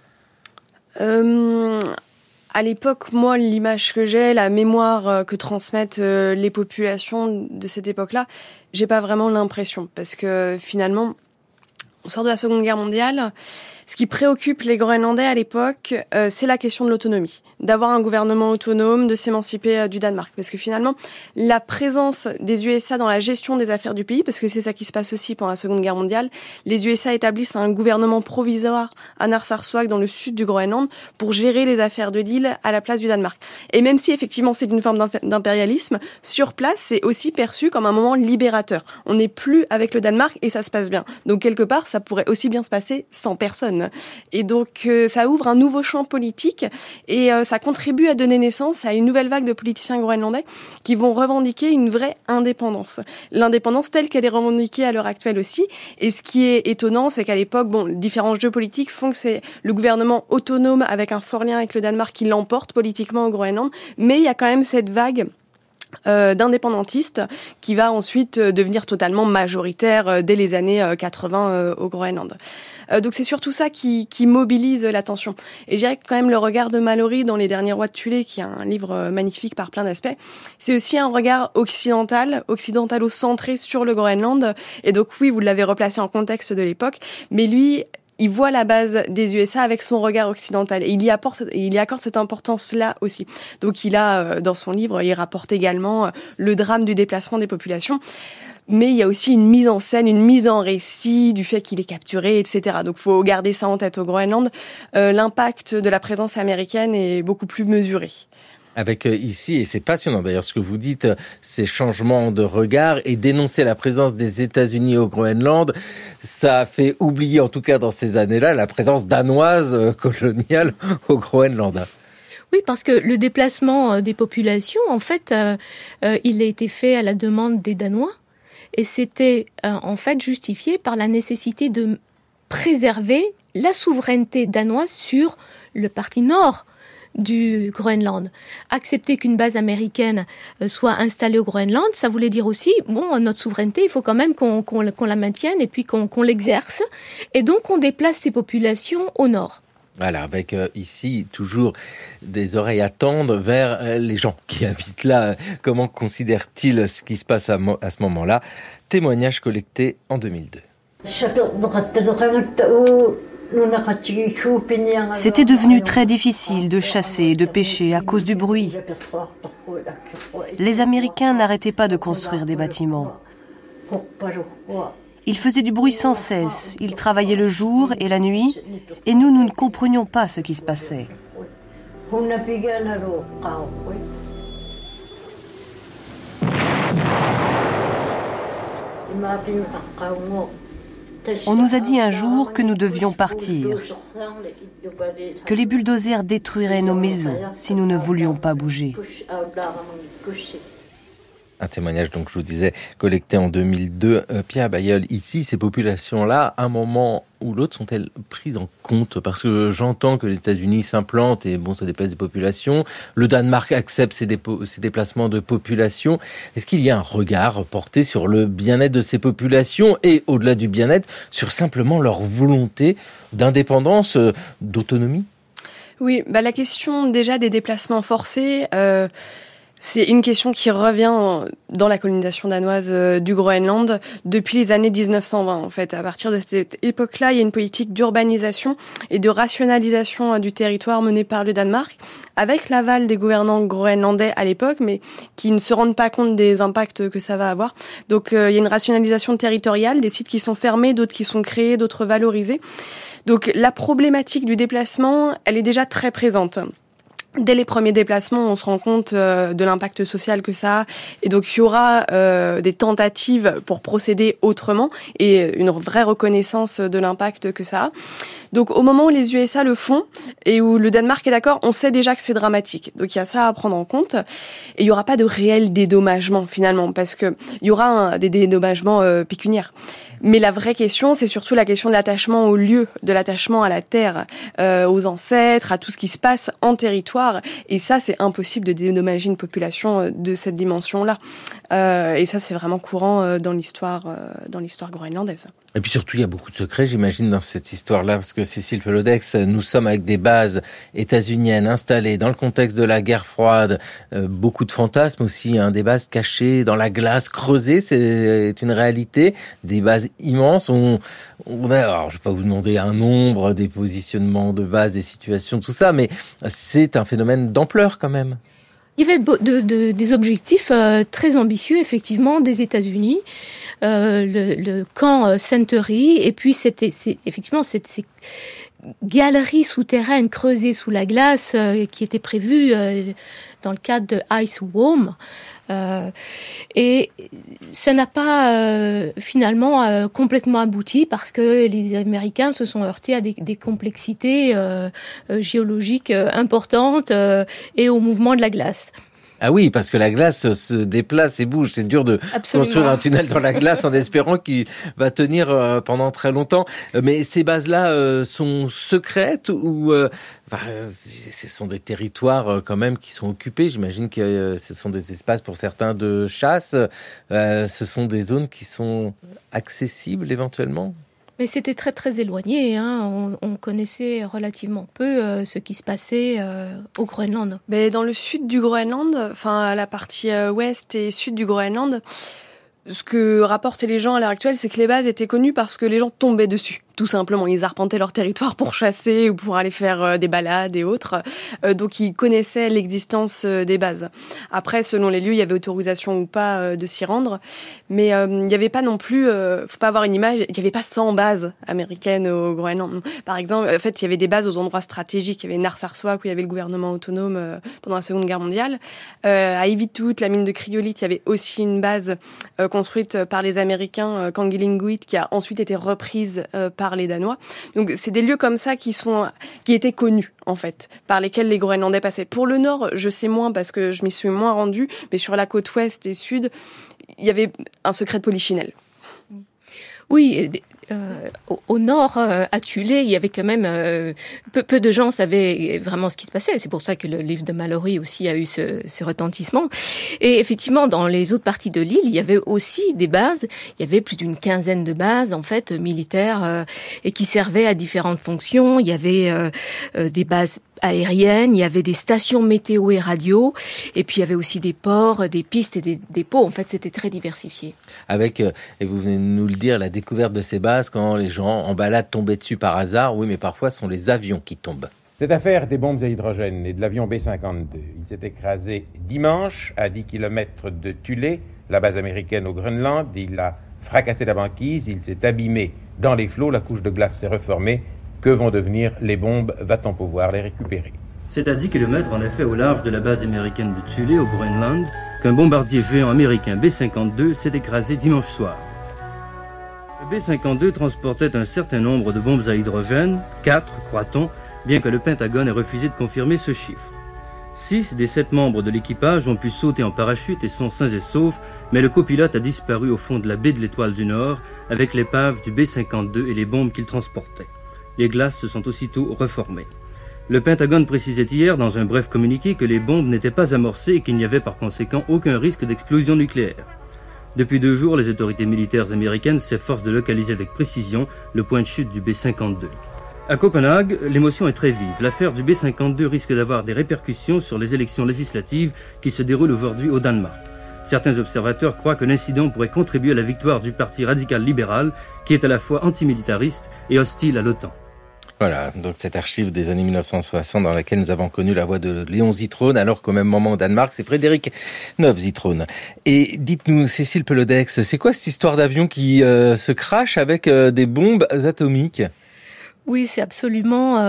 À l'époque, moi, l'image que j'ai, la mémoire que transmettent les populations de cette époque-là, j'ai pas vraiment l'impression, parce que finalement, on sort de la Seconde Guerre mondiale. Ce qui préoccupe les Groenlandais à l'époque, c'est la question de l'autonomie, d'avoir un gouvernement autonome, de s'émanciper du Danemark. Parce que finalement, la présence des USA dans la gestion des affaires du pays, parce que c'est ça qui se passe aussi pendant la Seconde Guerre mondiale, les USA établissent un gouvernement provisoire à Narsarsuaq, dans le sud du Groenland, pour gérer les affaires de l'île à la place du Danemark. Et même si effectivement c'est une forme d'impérialisme, sur place, c'est aussi perçu comme un moment libérateur. On n'est plus avec le Danemark et ça se passe bien. Donc quelque part, ça pourrait aussi bien se passer sans personne. Et donc ça ouvre un nouveau champ politique et ça contribue à donner naissance à une nouvelle vague de politiciens groenlandais qui vont revendiquer une vraie indépendance. L'indépendance telle qu'elle est revendiquée à l'heure actuelle aussi. Et ce qui est étonnant, c'est qu'à l'époque, différents jeux politiques font que c'est le gouvernement autonome avec un fort lien avec le Danemark qui l'emporte politiquement au Groenland. Mais il y a quand même cette vague d'indépendantistes qui va ensuite devenir totalement majoritaire dès les années 80 au Groenland. Donc c'est surtout ça qui mobilise l'attention. Et je dirais que quand même le regard de Mallory dans Les Derniers Rois de Thulé, qui est un livre magnifique par plein d'aspects, c'est aussi un regard occidentalo-centré sur le Groenland. Et donc oui, vous l'avez replacé en contexte de l'époque, mais lui, il voit la base des USA avec son regard occidental et il y accorde cette importance-là aussi. Donc il a, dans son livre, il rapporte également le drame du déplacement des populations. Mais il y a aussi une mise en scène, une mise en récit du fait qu'il est capturé, etc. Donc il faut garder ça en tête au Groenland. L'impact de la présence américaine est beaucoup plus mesuré. Avec ici, et c'est passionnant d'ailleurs ce que vous dites, ces changements de regard et dénoncer la présence des États-Unis au Groenland, ça a fait oublier, en tout cas dans ces années-là, la présence danoise coloniale au Groenland. Oui, parce que le déplacement des populations, en fait, il a été fait à la demande des Danois et c'était en fait justifié par la nécessité de préserver la souveraineté danoise sur le parti nord du Groenland. Accepter qu'une base américaine soit installée au Groenland, ça voulait dire aussi, notre souveraineté, il faut quand même qu'on la maintienne et puis qu'on l'exerce. Et donc, on déplace ces populations au nord. Voilà, avec ici toujours des oreilles à tendre vers les gens qui habitent là. Comment considèrent-ils ce qui se passe à ce moment-là ? Témoignage collecté en 2002. C'était devenu très difficile de chasser et de pêcher à cause du bruit. Les Américains n'arrêtaient pas de construire des bâtiments. Ils faisaient du bruit sans cesse. Ils travaillaient le jour et la nuit, et nous ne comprenions pas ce qui se passait. On nous a dit un jour que nous devions partir, que les bulldozers détruiraient nos maisons si nous ne voulions pas bouger. Un témoignage, donc, je vous disais, collecté en 2002. Pia Bailleul, ici, ces populations-là, à un moment ou l'autre, sont-elles prises en compte ? Parce que j'entends que les États-Unis s'implantent et se déplacent des populations. Le Danemark accepte ces déplacements de population. Est-ce qu'il y a un regard porté sur le bien-être de ces populations et, au-delà du bien-être, sur simplement leur volonté d'indépendance, d'autonomie ? Oui, la question déjà des déplacements forcés... C'est une question qui revient dans la colonisation danoise du Groenland depuis les années 1920. En fait, à partir de cette époque-là, il y a une politique d'urbanisation et de rationalisation du territoire menée par le Danemark, avec l'aval des gouvernants groenlandais à l'époque, mais qui ne se rendent pas compte des impacts que ça va avoir. Donc, il y a une rationalisation territoriale, des sites qui sont fermés, d'autres qui sont créés, d'autres valorisés. Donc, la problématique du déplacement, elle est déjà très présente. Dès les premiers déplacements, on se rend compte de l'impact social que ça a. Et donc, il y aura des tentatives pour procéder autrement et une vraie reconnaissance de l'impact que ça a. Donc, au moment où les USA le font et où le Danemark est d'accord, on sait déjà que c'est dramatique. Donc, il y a ça à prendre en compte. Et il n'y aura pas de réel dédommagement, finalement, parce que il y aura des dédommagements pécuniaires. Mais la vraie question, c'est surtout la question de l'attachement au lieu, de l'attachement à la terre, aux ancêtres, à tout ce qui se passe en territoire. Et ça, c'est impossible de dédommager une population de cette dimension-là. Et ça, c'est vraiment courant dans l'histoire groenlandaise. Et puis surtout, il y a beaucoup de secrets, j'imagine, dans cette histoire-là, parce que Cécile Pelodex, nous sommes avec des bases états-uniennes installées dans le contexte de la guerre froide, beaucoup de fantasmes aussi, des bases cachées dans la glace, creusées, c'est une réalité, des bases immenses. Alors, je ne vais pas vous demander un nombre, des positionnements de bases, des situations, tout ça, mais c'est un phénomène d'ampleur quand même. Il y avait des objectifs très ambitieux, effectivement, des États-Unis. Le camp Century, et puis effectivement ces galeries souterraines creusées sous la glace qui étaient prévues dans le cadre de Ice Worm. Et ça n'a pas finalement complètement abouti parce que les Américains se sont heurtés à des complexités géologiques importantes et au mouvement de la glace. Ah oui, parce que la glace se déplace et bouge. C'est dur de construire un tunnel dans la glace en espérant qu'il va tenir pendant très longtemps. Mais ces bases-là sont secrètes ou ce sont des territoires quand même qui sont occupés. J'imagine que ce sont des espaces pour certains de chasse. Ce sont des zones qui sont accessibles éventuellement. Mais c'était très très éloigné, on connaissait relativement peu ce qui se passait au Groenland. Mais dans le sud du Groenland, enfin la partie ouest et sud du Groenland, ce que rapportent les gens à l'heure actuelle, c'est que les bases étaient connues parce que les gens tombaient dessus. Tout simplement, ils arpentaient leur territoire pour chasser ou pour aller faire des balades et autres. Donc, ils connaissaient l'existence des bases. Après, selon les lieux, il y avait autorisation ou pas de s'y rendre. Mais il n'y avait pas non plus, faut pas avoir une image, il n'y avait pas 100 bases américaines au Groenland. Par exemple, en fait, il y avait des bases aux endroits stratégiques. Il y avait Narsarsuaq où il y avait le gouvernement autonome pendant la Seconde Guerre mondiale. À Ivitut, la mine de cryolite, il y avait aussi une base construite par les Américains, Kangelinguit, qui a ensuite été reprise par les Danois. Donc c'est des lieux comme ça qui étaient connus en fait, par lesquels les Groenlandais passaient. Pour le nord, je sais moins parce que je m'y suis moins rendue, mais sur la côte ouest et sud, il y avait un secret de polichinelle. Oui, au nord, à Thulé, il y avait quand même peu de gens savaient vraiment ce qui se passait. C'est pour ça que le livre de Mallory aussi a eu ce retentissement. Et effectivement, dans les autres parties de l'île, il y avait aussi des bases. Il y avait plus d'une quinzaine de bases en fait militaires et qui servaient à différentes fonctions. Il y avait des bases aériennes, il y avait des stations météo et radio, et puis il y avait aussi des ports, des pistes et des dépôts. En fait, c'était très diversifié. Avec, et vous venez de nous le dire, la découverte de ces bases, quand les gens en balade tombaient dessus par hasard, oui, mais parfois ce sont les avions qui tombent. Cette affaire des bombes à hydrogène et de l'avion B-52, il s'est écrasé dimanche à 10 km de Thulé, la base américaine au Groenland. Il a fracassé la banquise, il s'est abîmé dans les flots, la couche de glace s'est reformée. Que vont devenir les bombes? Va-t-on pouvoir les récupérer? C'est à 10 km en effet au large de la base américaine de Thulé au Groenland qu'un bombardier géant américain B-52 s'est écrasé dimanche soir. Le B-52 transportait un certain nombre de bombes à hydrogène, 4 croit-on, bien que le Pentagone ait refusé de confirmer ce chiffre. 6 des 7 membres de l'équipage ont pu sauter en parachute et sont sains et saufs, mais le copilote a disparu au fond de la baie de l'Étoile du Nord avec l'épave du B-52 et les bombes qu'il transportait. Les glaces se sont aussitôt reformées. Le Pentagone précisait hier dans un bref communiqué que les bombes n'étaient pas amorcées et qu'il n'y avait par conséquent aucun risque d'explosion nucléaire. Depuis 2 jours, les autorités militaires américaines s'efforcent de localiser avec précision le point de chute du B-52. À Copenhague, l'émotion est très vive. L'affaire du B-52 risque d'avoir des répercussions sur les élections législatives qui se déroulent aujourd'hui au Danemark. Certains observateurs croient que l'incident pourrait contribuer à la victoire du parti radical libéral, qui est à la fois antimilitariste et hostile à l'OTAN. Voilà, donc cette archive des années 1960 dans laquelle nous avons connu la voix de Léon Zitrone, alors qu'au même moment au Danemark, c'est Frédéric Neuve-Zitrone. Et dites-nous, Cécile Pelodex, c'est quoi cette histoire d'avion qui se crache avec des bombes atomiques ? Oui, c'est absolument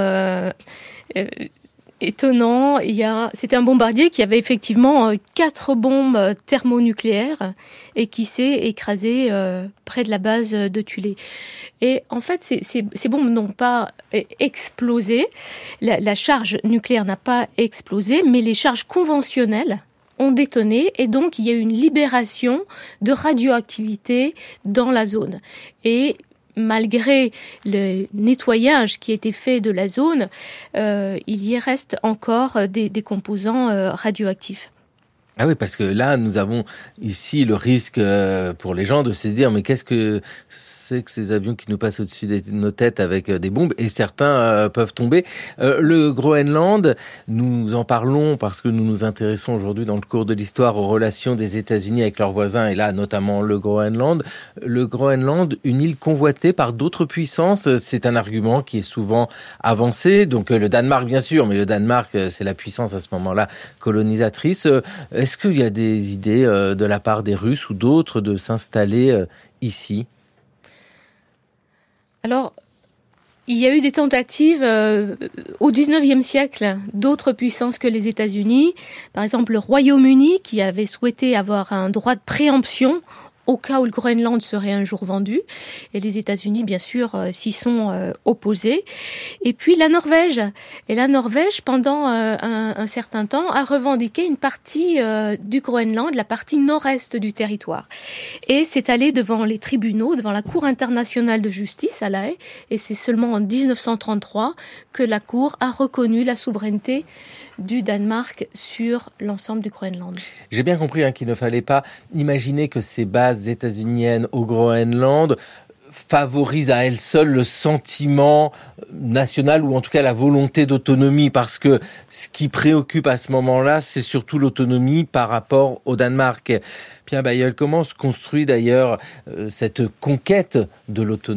étonnant. C'était un bombardier qui avait effectivement 4 bombes thermonucléaires et qui s'est écrasé près de la base de Thulé. Et en fait, ces bombes n'ont pas explosé. La charge nucléaire n'a pas explosé, mais les charges conventionnelles ont détonné et donc il y a eu une libération de radioactivité dans la zone. Et malgré le nettoyage qui a été fait de la zone, il y reste encore des composants radioactifs. Ah oui, parce que là, nous avons ici le risque pour les gens de se dire mais qu'est-ce que c'est que ces avions qui nous passent au-dessus de nos têtes avec des bombes, et certains peuvent tomber. Le Groenland, nous en parlons parce que nous nous intéressons aujourd'hui dans le cours de l'histoire aux relations des États-Unis avec leurs voisins, et là notamment le Groenland. Le Groenland, une île convoitée par d'autres puissances, c'est un argument qui est souvent avancé. Donc le Danemark bien sûr, mais le Danemark c'est la puissance à ce moment-là colonisatrice. Est-ce qu'il y a des idées de la part des Russes ou d'autres de s'installer ici ? Alors, il y a eu des tentatives au XIXe siècle d'autres puissances que les États-Unis. Par exemple, le Royaume-Uni qui avait souhaité avoir un droit de préemption au cas où le Groenland serait un jour vendu. Et les États-Unis, bien sûr, s'y sont opposés. Et puis la Norvège. Et la Norvège, pendant un certain temps, a revendiqué une partie du Groenland, la partie nord-est du territoire. Et c'est allé devant les tribunaux, devant la Cour internationale de justice à La Haye. Et c'est seulement en 1933 que la Cour a reconnu la souveraineté du Danemark sur l'ensemble du Groenland. J'ai bien compris qu'il ne fallait pas imaginer que ces bases états-uniennes au Groenland favorisent à elles seules le sentiment national ou en tout cas la volonté d'autonomie, parce que ce qui préoccupe à ce moment-là, c'est surtout l'autonomie par rapport au Danemark. Pierre Bailleul, comment se construit d'ailleurs cette conquête de l'autonomie ?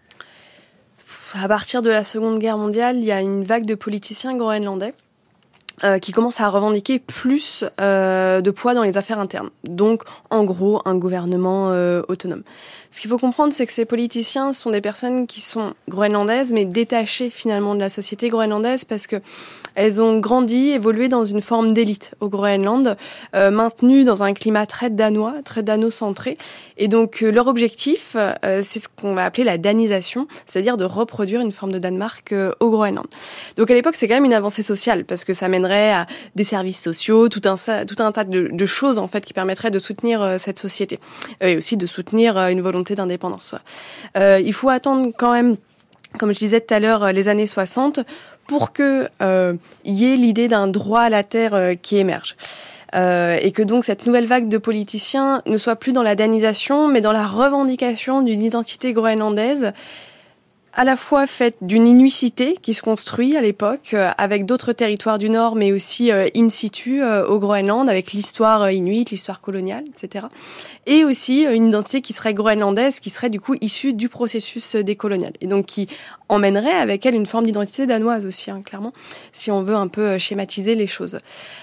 À partir de la Seconde Guerre mondiale, il y a une vague de politiciens groenlandais qui commence à revendiquer plus de poids dans les affaires internes. Donc, en gros, un gouvernement autonome. Ce qu'il faut comprendre, c'est que ces politiciens sont des personnes qui sont groenlandaises, mais détachées finalement de la société groenlandaise, parce que elles ont grandi, évolué dans une forme d'élite au Groenland, maintenues dans un climat très danois, très dano-centré. Et donc, leur objectif, c'est ce qu'on va appeler la danisation, c'est-à-dire de reproduire une forme de Danemark au Groenland. Donc, à l'époque, c'est quand même une avancée sociale, parce que ça mènerait à des services sociaux, tout un tas de choses, en fait, qui permettraient de soutenir cette société. Et aussi de soutenir une volonté d'indépendance. Il faut attendre quand même, comme je disais tout à l'heure, les années 60, pour que y ait l'idée d'un droit à la terre qui émerge. Et que donc cette nouvelle vague de politiciens ne soit plus dans la danisation, mais dans la revendication d'une identité groenlandaise, à la fois faite d'une inuicité qui se construit à l'époque, avec d'autres territoires du Nord, mais aussi in situ au Groenland, avec l'histoire inuite, l'histoire coloniale, etc. Et aussi une identité qui serait groenlandaise, qui serait du coup issue du processus décolonial. Et donc qui emmènerait avec elle une forme d'identité danoise aussi, clairement, si on veut un peu schématiser les choses.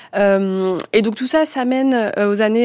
Et donc tout ça, ça mène aux années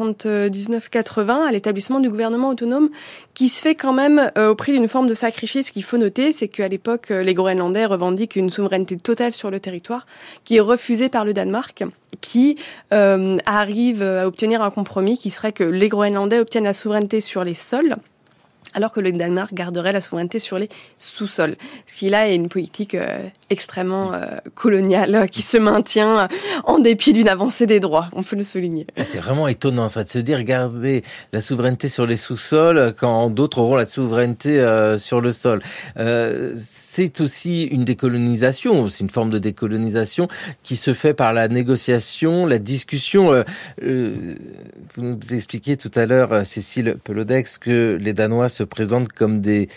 79-80 à l'établissement du gouvernement autonome, qui se fait quand même au prix d'une forme de sacrifice. Qu'il faut noter, c'est qu'à l'époque, les Groenlandais revendiquent une souveraineté totale sur le territoire, qui est refusée par le Danemark, qui arrive à obtenir un compromis qui serait que les Groenlandais obtiennent la souveraineté sur les sols, alors que le Danemark garderait la souveraineté sur les sous-sols. Ce qui là est une politique extrêmement coloniale qui se maintient en dépit d'une avancée des droits, on peut le souligner. C'est vraiment étonnant ça, de se dire garder la souveraineté sur les sous-sols quand d'autres auront la souveraineté sur le sol. C'est aussi une décolonisation, c'est une forme de décolonisation qui se fait par la négociation, la discussion. Vous nous expliquiez tout à l'heure, Cécile Pelodex, que les Danois se présentent comme des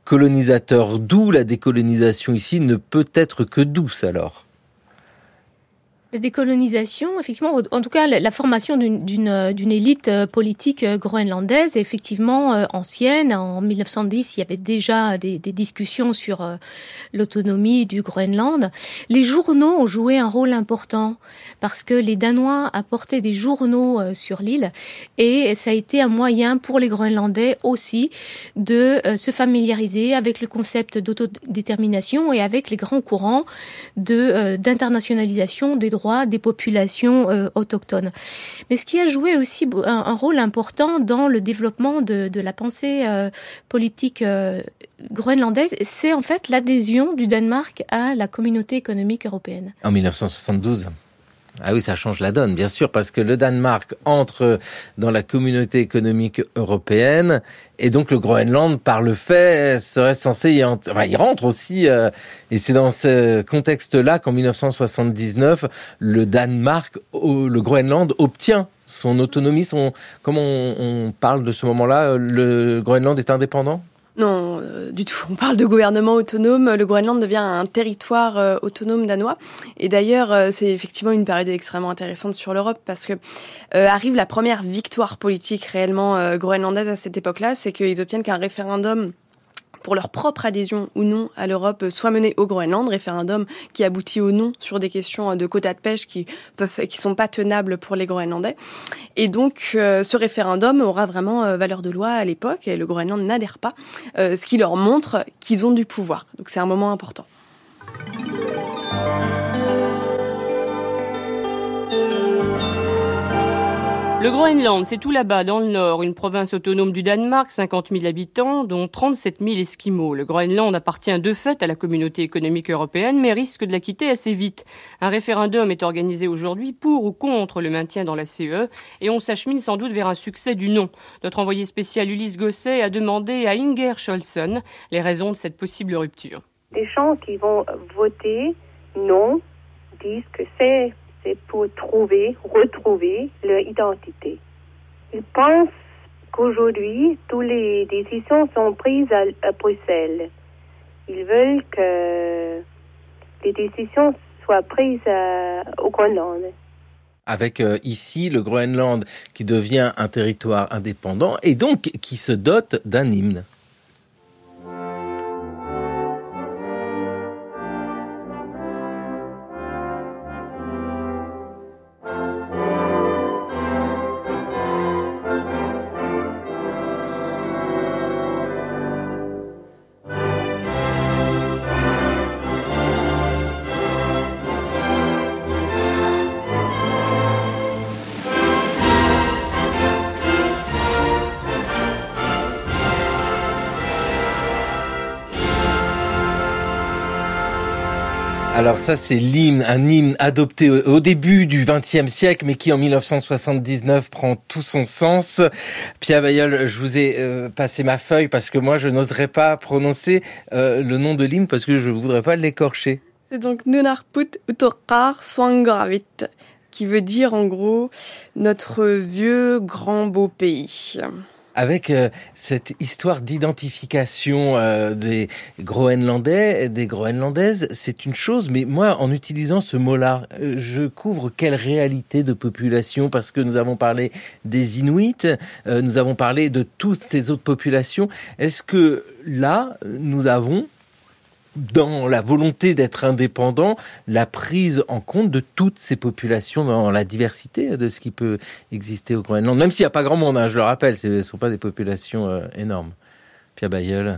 colonisateur, d'où la décolonisation ici ne peut être que douce alors. La décolonisation, effectivement, en tout cas, la formation d'une élite politique groenlandaise est effectivement ancienne. En 1910, il y avait déjà des discussions sur l'autonomie du Groenland. Les journaux ont joué un rôle important parce que les Danois apportaient des journaux sur l'île et ça a été un moyen pour les Groenlandais aussi de se familiariser avec le concept d'autodétermination et avec les grands courants d'internationalisation des droits des populations autochtones. Mais ce qui a joué aussi un rôle important dans le développement de la pensée politique groenlandaise, c'est en fait l'adhésion du Danemark à la communauté économique européenne. En 1972. Ah oui, ça change la donne, bien sûr, parce que le Danemark entre dans la communauté économique européenne et donc le Groenland, par le fait, serait censé y entrer. Enfin, il rentre aussi, et c'est dans ce contexte-là qu'en 1979, le Danemark, le Groenland obtient son autonomie, comment on parle de ce moment-là, le Groenland est indépendant ? Non, du tout. On parle de gouvernement autonome. Le Groenland devient un territoire autonome danois. Et d'ailleurs, c'est effectivement une période extrêmement intéressante sur l'Europe parce que arrive la première victoire politique réellement groenlandaise à cette époque-là. C'est qu'ils obtiennent qu'un référendum pour leur propre adhésion ou non à l'Europe soit mené au Groenland, référendum qui aboutit au non sur des questions de quotas de pêche qui sont pas tenables pour les Groenlandais. Et donc ce référendum aura vraiment valeur de loi à l'époque et le Groenland n'adhère pas, ce qui leur montre qu'ils ont du pouvoir. Donc c'est un moment important. Le Groenland, c'est tout là-bas, dans le nord, une province autonome du Danemark, 50 000 habitants, dont 37 000 Esquimaux. Le Groenland appartient de fait à la communauté économique européenne, mais risque de la quitter assez vite. Un référendum est organisé aujourd'hui pour ou contre le maintien dans la CE, et on s'achemine sans doute vers un succès du non. Notre envoyé spécial Ulysse Gosset a demandé à Inger Scholzen les raisons de cette possible rupture. Les gens qui vont voter non disent que c'est pour retrouver leur identité. Ils pensent qu'aujourd'hui, toutes les décisions sont prises à Bruxelles. Ils veulent que les décisions soient prises au Groenland. Avec ici le Groenland qui devient un territoire indépendant et donc qui se dote d'un hymne. Alors ça, c'est l'hymne, un hymne adopté au début du XXe siècle, mais qui en 1979 prend tout son sens. Pierre Bailleul, je vous ai passé ma feuille parce que moi, je n'oserais pas prononcer le nom de l'hymne parce que je ne voudrais pas l'écorcher. C'est donc Nunarput Utokar Swangoravit, qui veut dire en gros notre vieux grand beau pays. Avec cette histoire d'identification des Groenlandais, des Groenlandaises, c'est une chose, mais moi, en utilisant ce mot-là, je couvre quelle réalité de population? Parce que nous avons parlé des Inuits, nous avons parlé de toutes ces autres populations. Est-ce que là, nous avons, dans la volonté d'être indépendant, la prise en compte de toutes ces populations dans la diversité de ce qui peut exister au Groenland, même s'il n'y a pas grand monde, hein, je le rappelle, ce ne sont pas des populations énormes. Pierre Bailleul.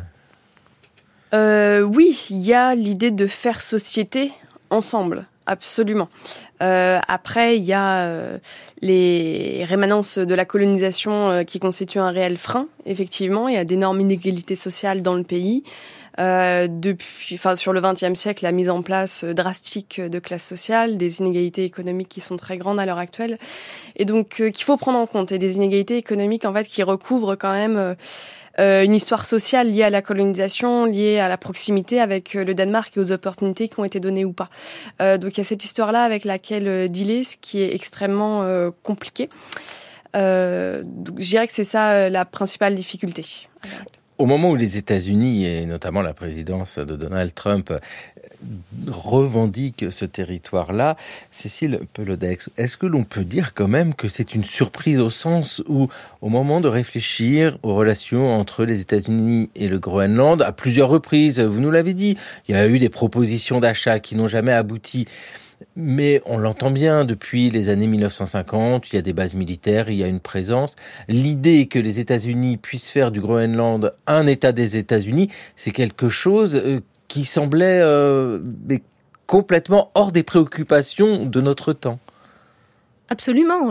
Oui, il y a l'idée de faire société ensemble, absolument. Après, il y a les rémanences de la colonisation qui constituent un réel frein, effectivement. Il y a d'énormes inégalités sociales dans le pays. Sur le XXe siècle, la mise en place drastique de classes sociales, des inégalités économiques qui sont très grandes à l'heure actuelle, et donc qu'il faut prendre en compte, et des inégalités économiques en fait qui recouvrent quand même une histoire sociale liée à la colonisation, liée à la proximité avec le Danemark et aux opportunités qui ont été données ou pas. Donc il y a cette histoire-là avec laquelle dealer, ce qui est extrêmement compliqué. Donc je dirais que c'est ça la principale difficulté. Au moment où les États-Unis, et notamment la présidence de Donald Trump, revendiquent ce territoire-là, Cécile Pelodex, est-ce que l'on peut dire quand même que c'est une surprise au sens où, au moment de réfléchir aux relations entre les États-Unis et le Groenland, à plusieurs reprises, vous nous l'avez dit, il y a eu des propositions d'achat qui n'ont jamais abouti. Mais on l'entend bien, depuis les années 1950, il y a des bases militaires, il y a une présence. L'idée que les États-Unis puissent faire du Groenland un État des États-Unis, c'est quelque chose qui semblait complètement hors des préoccupations de notre temps. Absolument.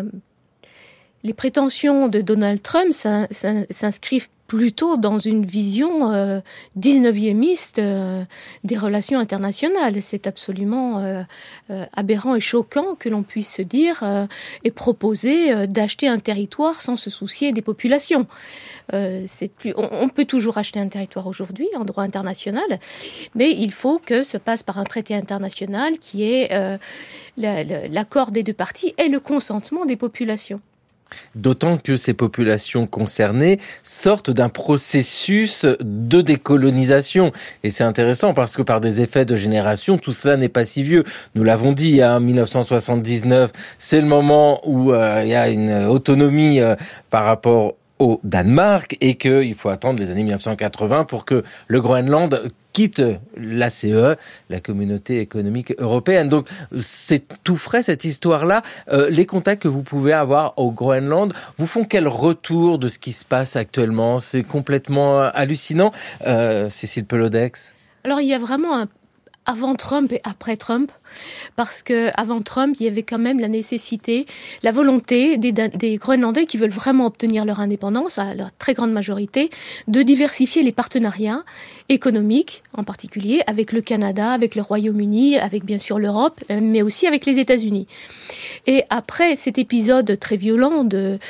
Les prétentions de Donald Trump s'inscrivent plutôt dans une vision 19e des relations internationales. C'est absolument aberrant et choquant que l'on puisse se dire et proposer d'acheter un territoire sans se soucier des populations. On peut toujours acheter un territoire aujourd'hui en droit international, mais il faut que se passe par un traité international qui est l'accord des deux parties et le consentement des populations. D'autant que ces populations concernées sortent d'un processus de décolonisation. Et c'est intéressant parce que par des effets de génération, tout cela n'est pas si vieux. Nous l'avons dit, 1979, c'est le moment où il y a une autonomie par rapport au Danemark et qu'il faut attendre les années 1980 pour que le Groenland quitte l'ACE, la Communauté économique européenne. Donc c'est tout frais cette histoire-là. Les contacts que vous pouvez avoir au Groenland vous font quel retour de ce qui se passe actuellement? C'est complètement hallucinant. Cécile Pelodex. Alors il y a vraiment un avant Trump et après Trump, parce que avant Trump, il y avait quand même la nécessité, la volonté des Groenlandais qui veulent vraiment obtenir leur indépendance, à la très grande majorité, de diversifier les partenariats économiques, en particulier avec le Canada, avec le Royaume-Uni, avec bien sûr l'Europe, mais aussi avec les États-Unis. Et après cet épisode très violent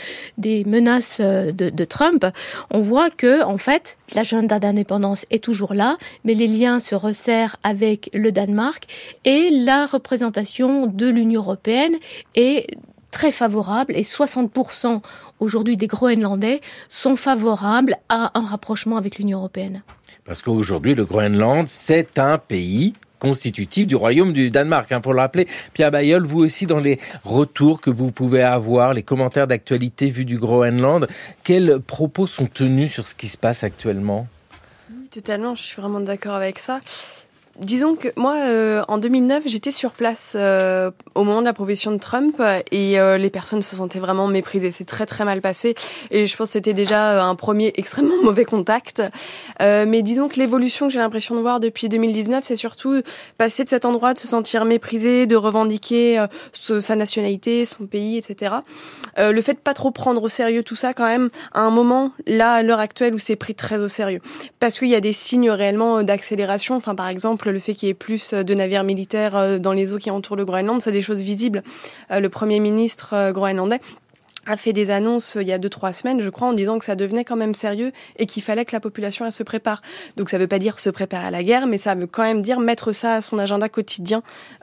des menaces de Trump, on voit que, en fait, l'agenda d'indépendance est toujours là, mais les liens se resserrent avec le Danemark et la représentation de l'Union européenne est très favorable et 60% aujourd'hui des Groenlandais sont favorables à un rapprochement avec l'Union européenne. Parce qu'aujourd'hui, le Groenland, c'est un pays constitutif du royaume du Danemark, pour le rappeler. Pierre Bailleul, vous aussi, dans les retours que vous pouvez avoir, les commentaires d'actualité vus du Groenland, quels propos sont tenus sur ce qui se passe actuellement ? Oui, totalement, je suis vraiment d'accord avec ça. Disons que moi, en 2009, j'étais sur place au moment de la proposition de Trump et les personnes se sentaient vraiment méprisées. C'est très très mal passé et je pense que c'était déjà un premier extrêmement mauvais contact. Mais disons que l'évolution que j'ai l'impression de voir depuis 2019, c'est surtout passer de cet endroit de se sentir méprisé, de revendiquer sa nationalité, son pays, etc. Le fait de pas trop prendre au sérieux tout ça quand même, à un moment, là, à l'heure actuelle, où c'est pris très au sérieux. Parce qu'il y a des signes réellement d'accélération. Enfin, par exemple, le fait qu'il y ait plus de navires militaires dans les eaux qui entourent le Groenland, c'est des choses visibles. Le Premier ministre groenlandais a fait des annonces il y a 2-3 semaines, je crois, en disant que ça devenait quand même sérieux et qu'il fallait que la population elle se prépare. Donc ça veut pas dire se préparer à la guerre, mais ça veut quand même dire mettre ça à son agenda quotidien,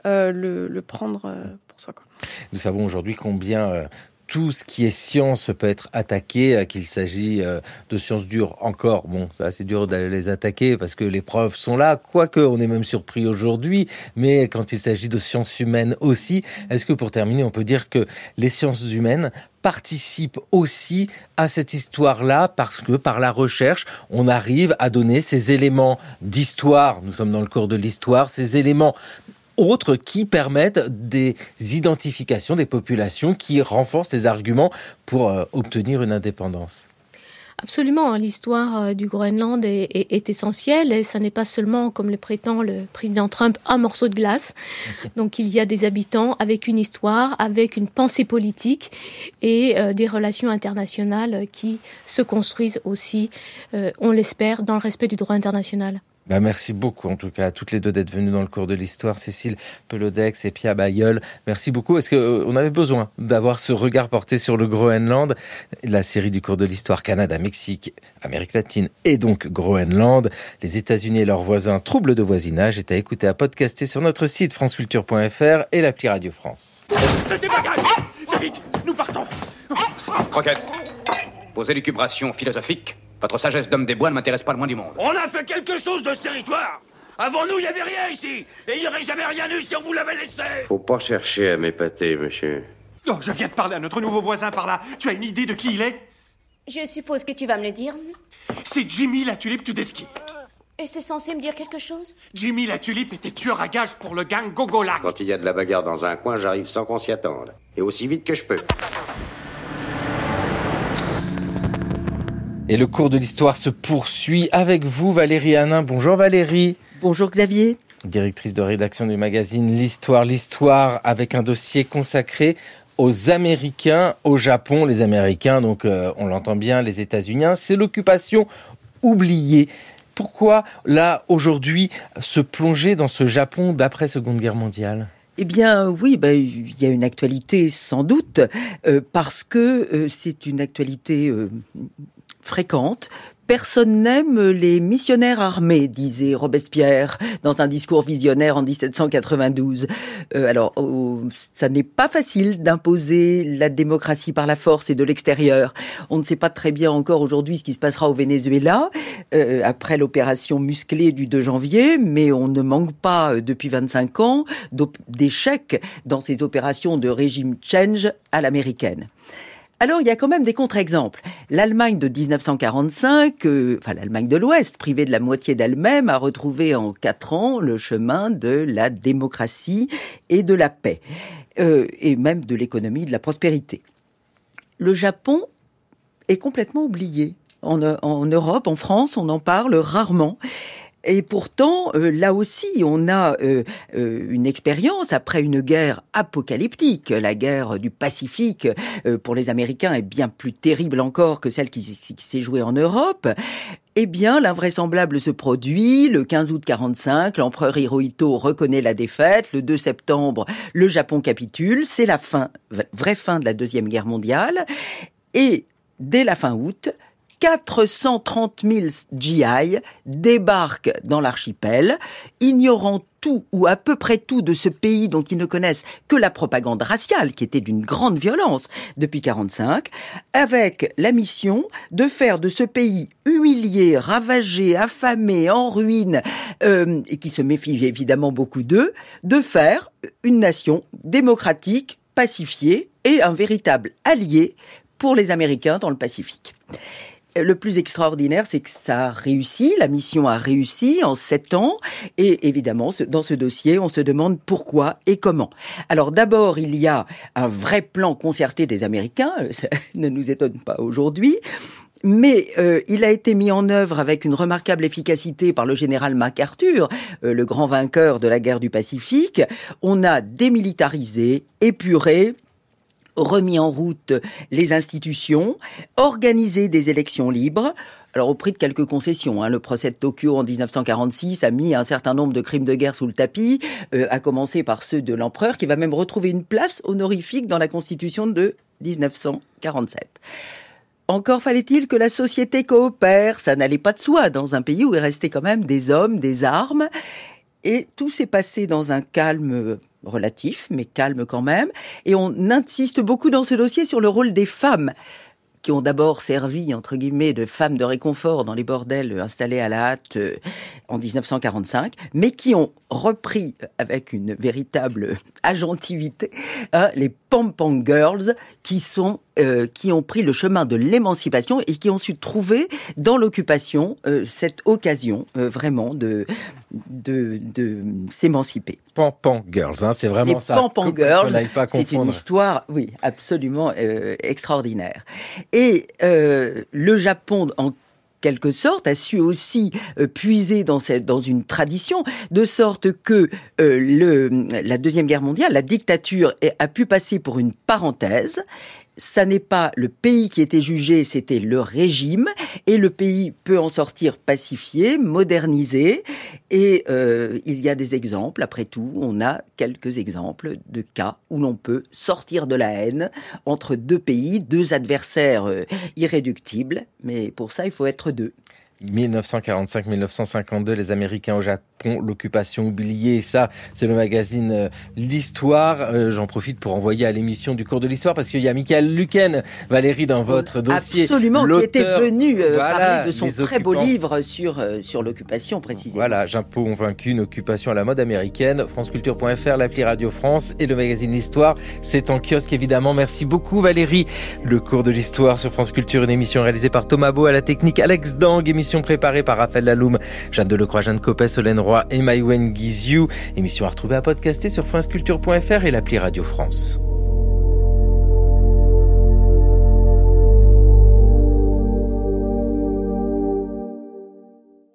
le prendre pour soi, quoi. Nous savons aujourd'hui combien tout ce qui est science peut être attaqué, qu'il s'agit de sciences dures encore. Bon, c'est dur d'aller les attaquer parce que les preuves sont là, quoique on est même surpris aujourd'hui, mais quand il s'agit de sciences humaines aussi, est-ce que pour terminer, on peut dire que les sciences humaines participent aussi à cette histoire-là parce que par la recherche, on arrive à donner ces éléments d'histoire, nous sommes dans le cours de l'histoire, ces éléments autres qui permettent des identifications des populations qui renforcent les arguments pour obtenir une indépendance. Absolument, l'histoire du Groenland est essentielle et ça n'est pas seulement, comme le prétend le président Trump, un morceau de glace. Donc il y a des habitants avec une histoire, avec une pensée politique et des relations internationales qui se construisent aussi, on l'espère, dans le respect du droit international. Merci beaucoup, en tout cas, à toutes les deux d'être venues dans le cours de l'histoire, Cécile Pelodex et Pierre Bailleul. Merci beaucoup, parce qu'on avait besoin d'avoir ce regard porté sur le Groenland. La série du cours de l'histoire Canada, Mexique, Amérique latine et donc Groenland. Les États-Unis et leurs voisins, troubles de voisinage, est à écouter, à podcaster sur notre site franceculture.fr et l'appli Radio France. C'était bagage. C'est vite, nous partons. Croquette, vos élucubrations philosophiques Votre sagesse d'homme des bois ne m'intéresse pas le moins du monde. On a fait quelque chose de ce territoire. Avant nous, il n'y avait rien ici. Et il n'y aurait jamais rien eu si on vous l'avait laissé. Faut pas chercher à m'épater, monsieur. Oh, je viens de parler à notre nouveau voisin par là. Tu as une idée de qui il est? Je suppose que tu vas me le dire. C'est Jimmy la Tulipe Tudeski. Et c'est censé me dire quelque chose? Jimmy la Tulipe était tueur à gages pour le gang Gogolak. Quand il y a de la bagarre dans un coin, j'arrive sans qu'on s'y attende. Et aussi vite que je peux. Et le cours de l'histoire se poursuit avec vous, Valérie Hanin. Bonjour Valérie. Bonjour Xavier. Directrice de rédaction du magazine L'Histoire avec un dossier consacré aux Américains au Japon. Les Américains, donc on l'entend bien, les États-Unis, c'est l'occupation oubliée. Pourquoi, là, aujourd'hui, se plonger dans ce Japon d'après-Seconde Guerre mondiale ? Eh bien, oui, il y a une actualité sans doute, parce que c'est une actualité fréquente. Personne n'aime les missionnaires armés, disait Robespierre dans un discours visionnaire en 1792. Alors, ça n'est pas facile d'imposer la démocratie par la force et de l'extérieur. On ne sait pas très bien encore aujourd'hui ce qui se passera au Venezuela, après l'opération musclée du 2 janvier, mais on ne manque pas, depuis 25 ans, d'échecs dans ces opérations de régime change à l'américaine. Alors, il y a quand même des contre-exemples. L'Allemagne de 1945, l'Allemagne de l'Ouest, privée de la moitié d'elle-même, a retrouvé en 4 ans le chemin de la démocratie et de la paix, et même de l'économie et de la prospérité. Le Japon est complètement oublié. En Europe, en France, on en parle rarement. Et pourtant, là aussi, on a une expérience après une guerre apocalyptique. La guerre du Pacifique, pour les Américains, est bien plus terrible encore que celle qui s'est jouée en Europe. Eh bien, l'invraisemblable se produit. Le 15 août 1945, l'empereur Hirohito reconnaît la défaite. Le 2 septembre, le Japon capitule. C'est la fin, vraie fin de la Deuxième Guerre mondiale. Et dès la fin août, 430 000 GI débarquent dans l'archipel, ignorant tout ou à peu près tout de ce pays dont ils ne connaissent que la propagande raciale, qui était d'une grande violence depuis 1945, avec la mission de faire de ce pays humilié, ravagé, affamé, en ruine, et qui se méfie évidemment beaucoup d'eux, de faire une nation démocratique, pacifiée et un véritable allié pour les Américains dans le Pacifique. Le plus extraordinaire, c'est que ça a réussi, la mission a réussi en 7 ans, et évidemment, dans ce dossier, on se demande pourquoi et comment. Alors d'abord, il y a un vrai plan concerté des Américains, ça ne nous étonne pas aujourd'hui, mais il a été mis en œuvre avec une remarquable efficacité par le général MacArthur, le grand vainqueur de la guerre du Pacifique. On a démilitarisé, épuré, remis en route les institutions, organisé des élections libres, alors au prix de quelques concessions. Le procès de Tokyo en 1946 a mis un certain nombre de crimes de guerre sous le tapis, à commencer par ceux de l'empereur, qui va même retrouver une place honorifique dans la Constitution de 1947. Encore fallait-il que la société coopère, ça n'allait pas de soi dans un pays où il restait quand même des hommes, des armes. Et tout s'est passé dans un calme relatif, mais calme quand même. Et on insiste beaucoup dans ce dossier sur le rôle des femmes, qui ont d'abord servi, entre guillemets, de femmes de réconfort dans les bordels installés à la hâte en 1945, mais qui ont repris avec une véritable agentivité les pom-pom girls qui ont pris le chemin de l'émancipation et qui ont su trouver dans l'occupation cette occasion vraiment de s'émanciper. Pom-pom girls, c'est vraiment ça. Les pom-pom girls, c'est une histoire, oui, absolument extraordinaire. Et le Japon, en quelque sorte, a su aussi puiser dans une tradition, de sorte que la Deuxième Guerre mondiale, la dictature a pu passer pour une parenthèse. Ça n'est pas le pays qui était jugé, c'était le régime, et le pays peut en sortir pacifié, modernisé, et il y a des exemples, après tout, on a quelques exemples de cas où l'on peut sortir de la haine entre deux pays, deux adversaires irréductibles, mais pour ça il faut être deux. 1945-1952, les Américains au Japon Oncon, l'occupation oubliée. Ça, c'est le magazine L'Histoire. J'en profite pour envoyer à l'émission du cours de l'Histoire parce qu'il y a Michael Luquen, Valérie, dans votre dossier. Absolument, qui était venu parler de son très beau livre sur l'occupation, précisément. Voilà, J'impôt vaincu, une occupation à la mode américaine. franceculture.fr, l'appli Radio France et le magazine L'Histoire. C'est en kiosque, évidemment. Merci beaucoup, Valérie. Le cours de l'Histoire sur France Culture, une émission réalisée par Thomas Beau, à la technique Alex Dang, émission préparée par Raphaël Laloum, Jeanne Delecroix, Jeanne Copet, Solène Roy et Maïwen Guiziou. Émission à retrouver à podcaster sur franceculture.fr et l'appli Radio France.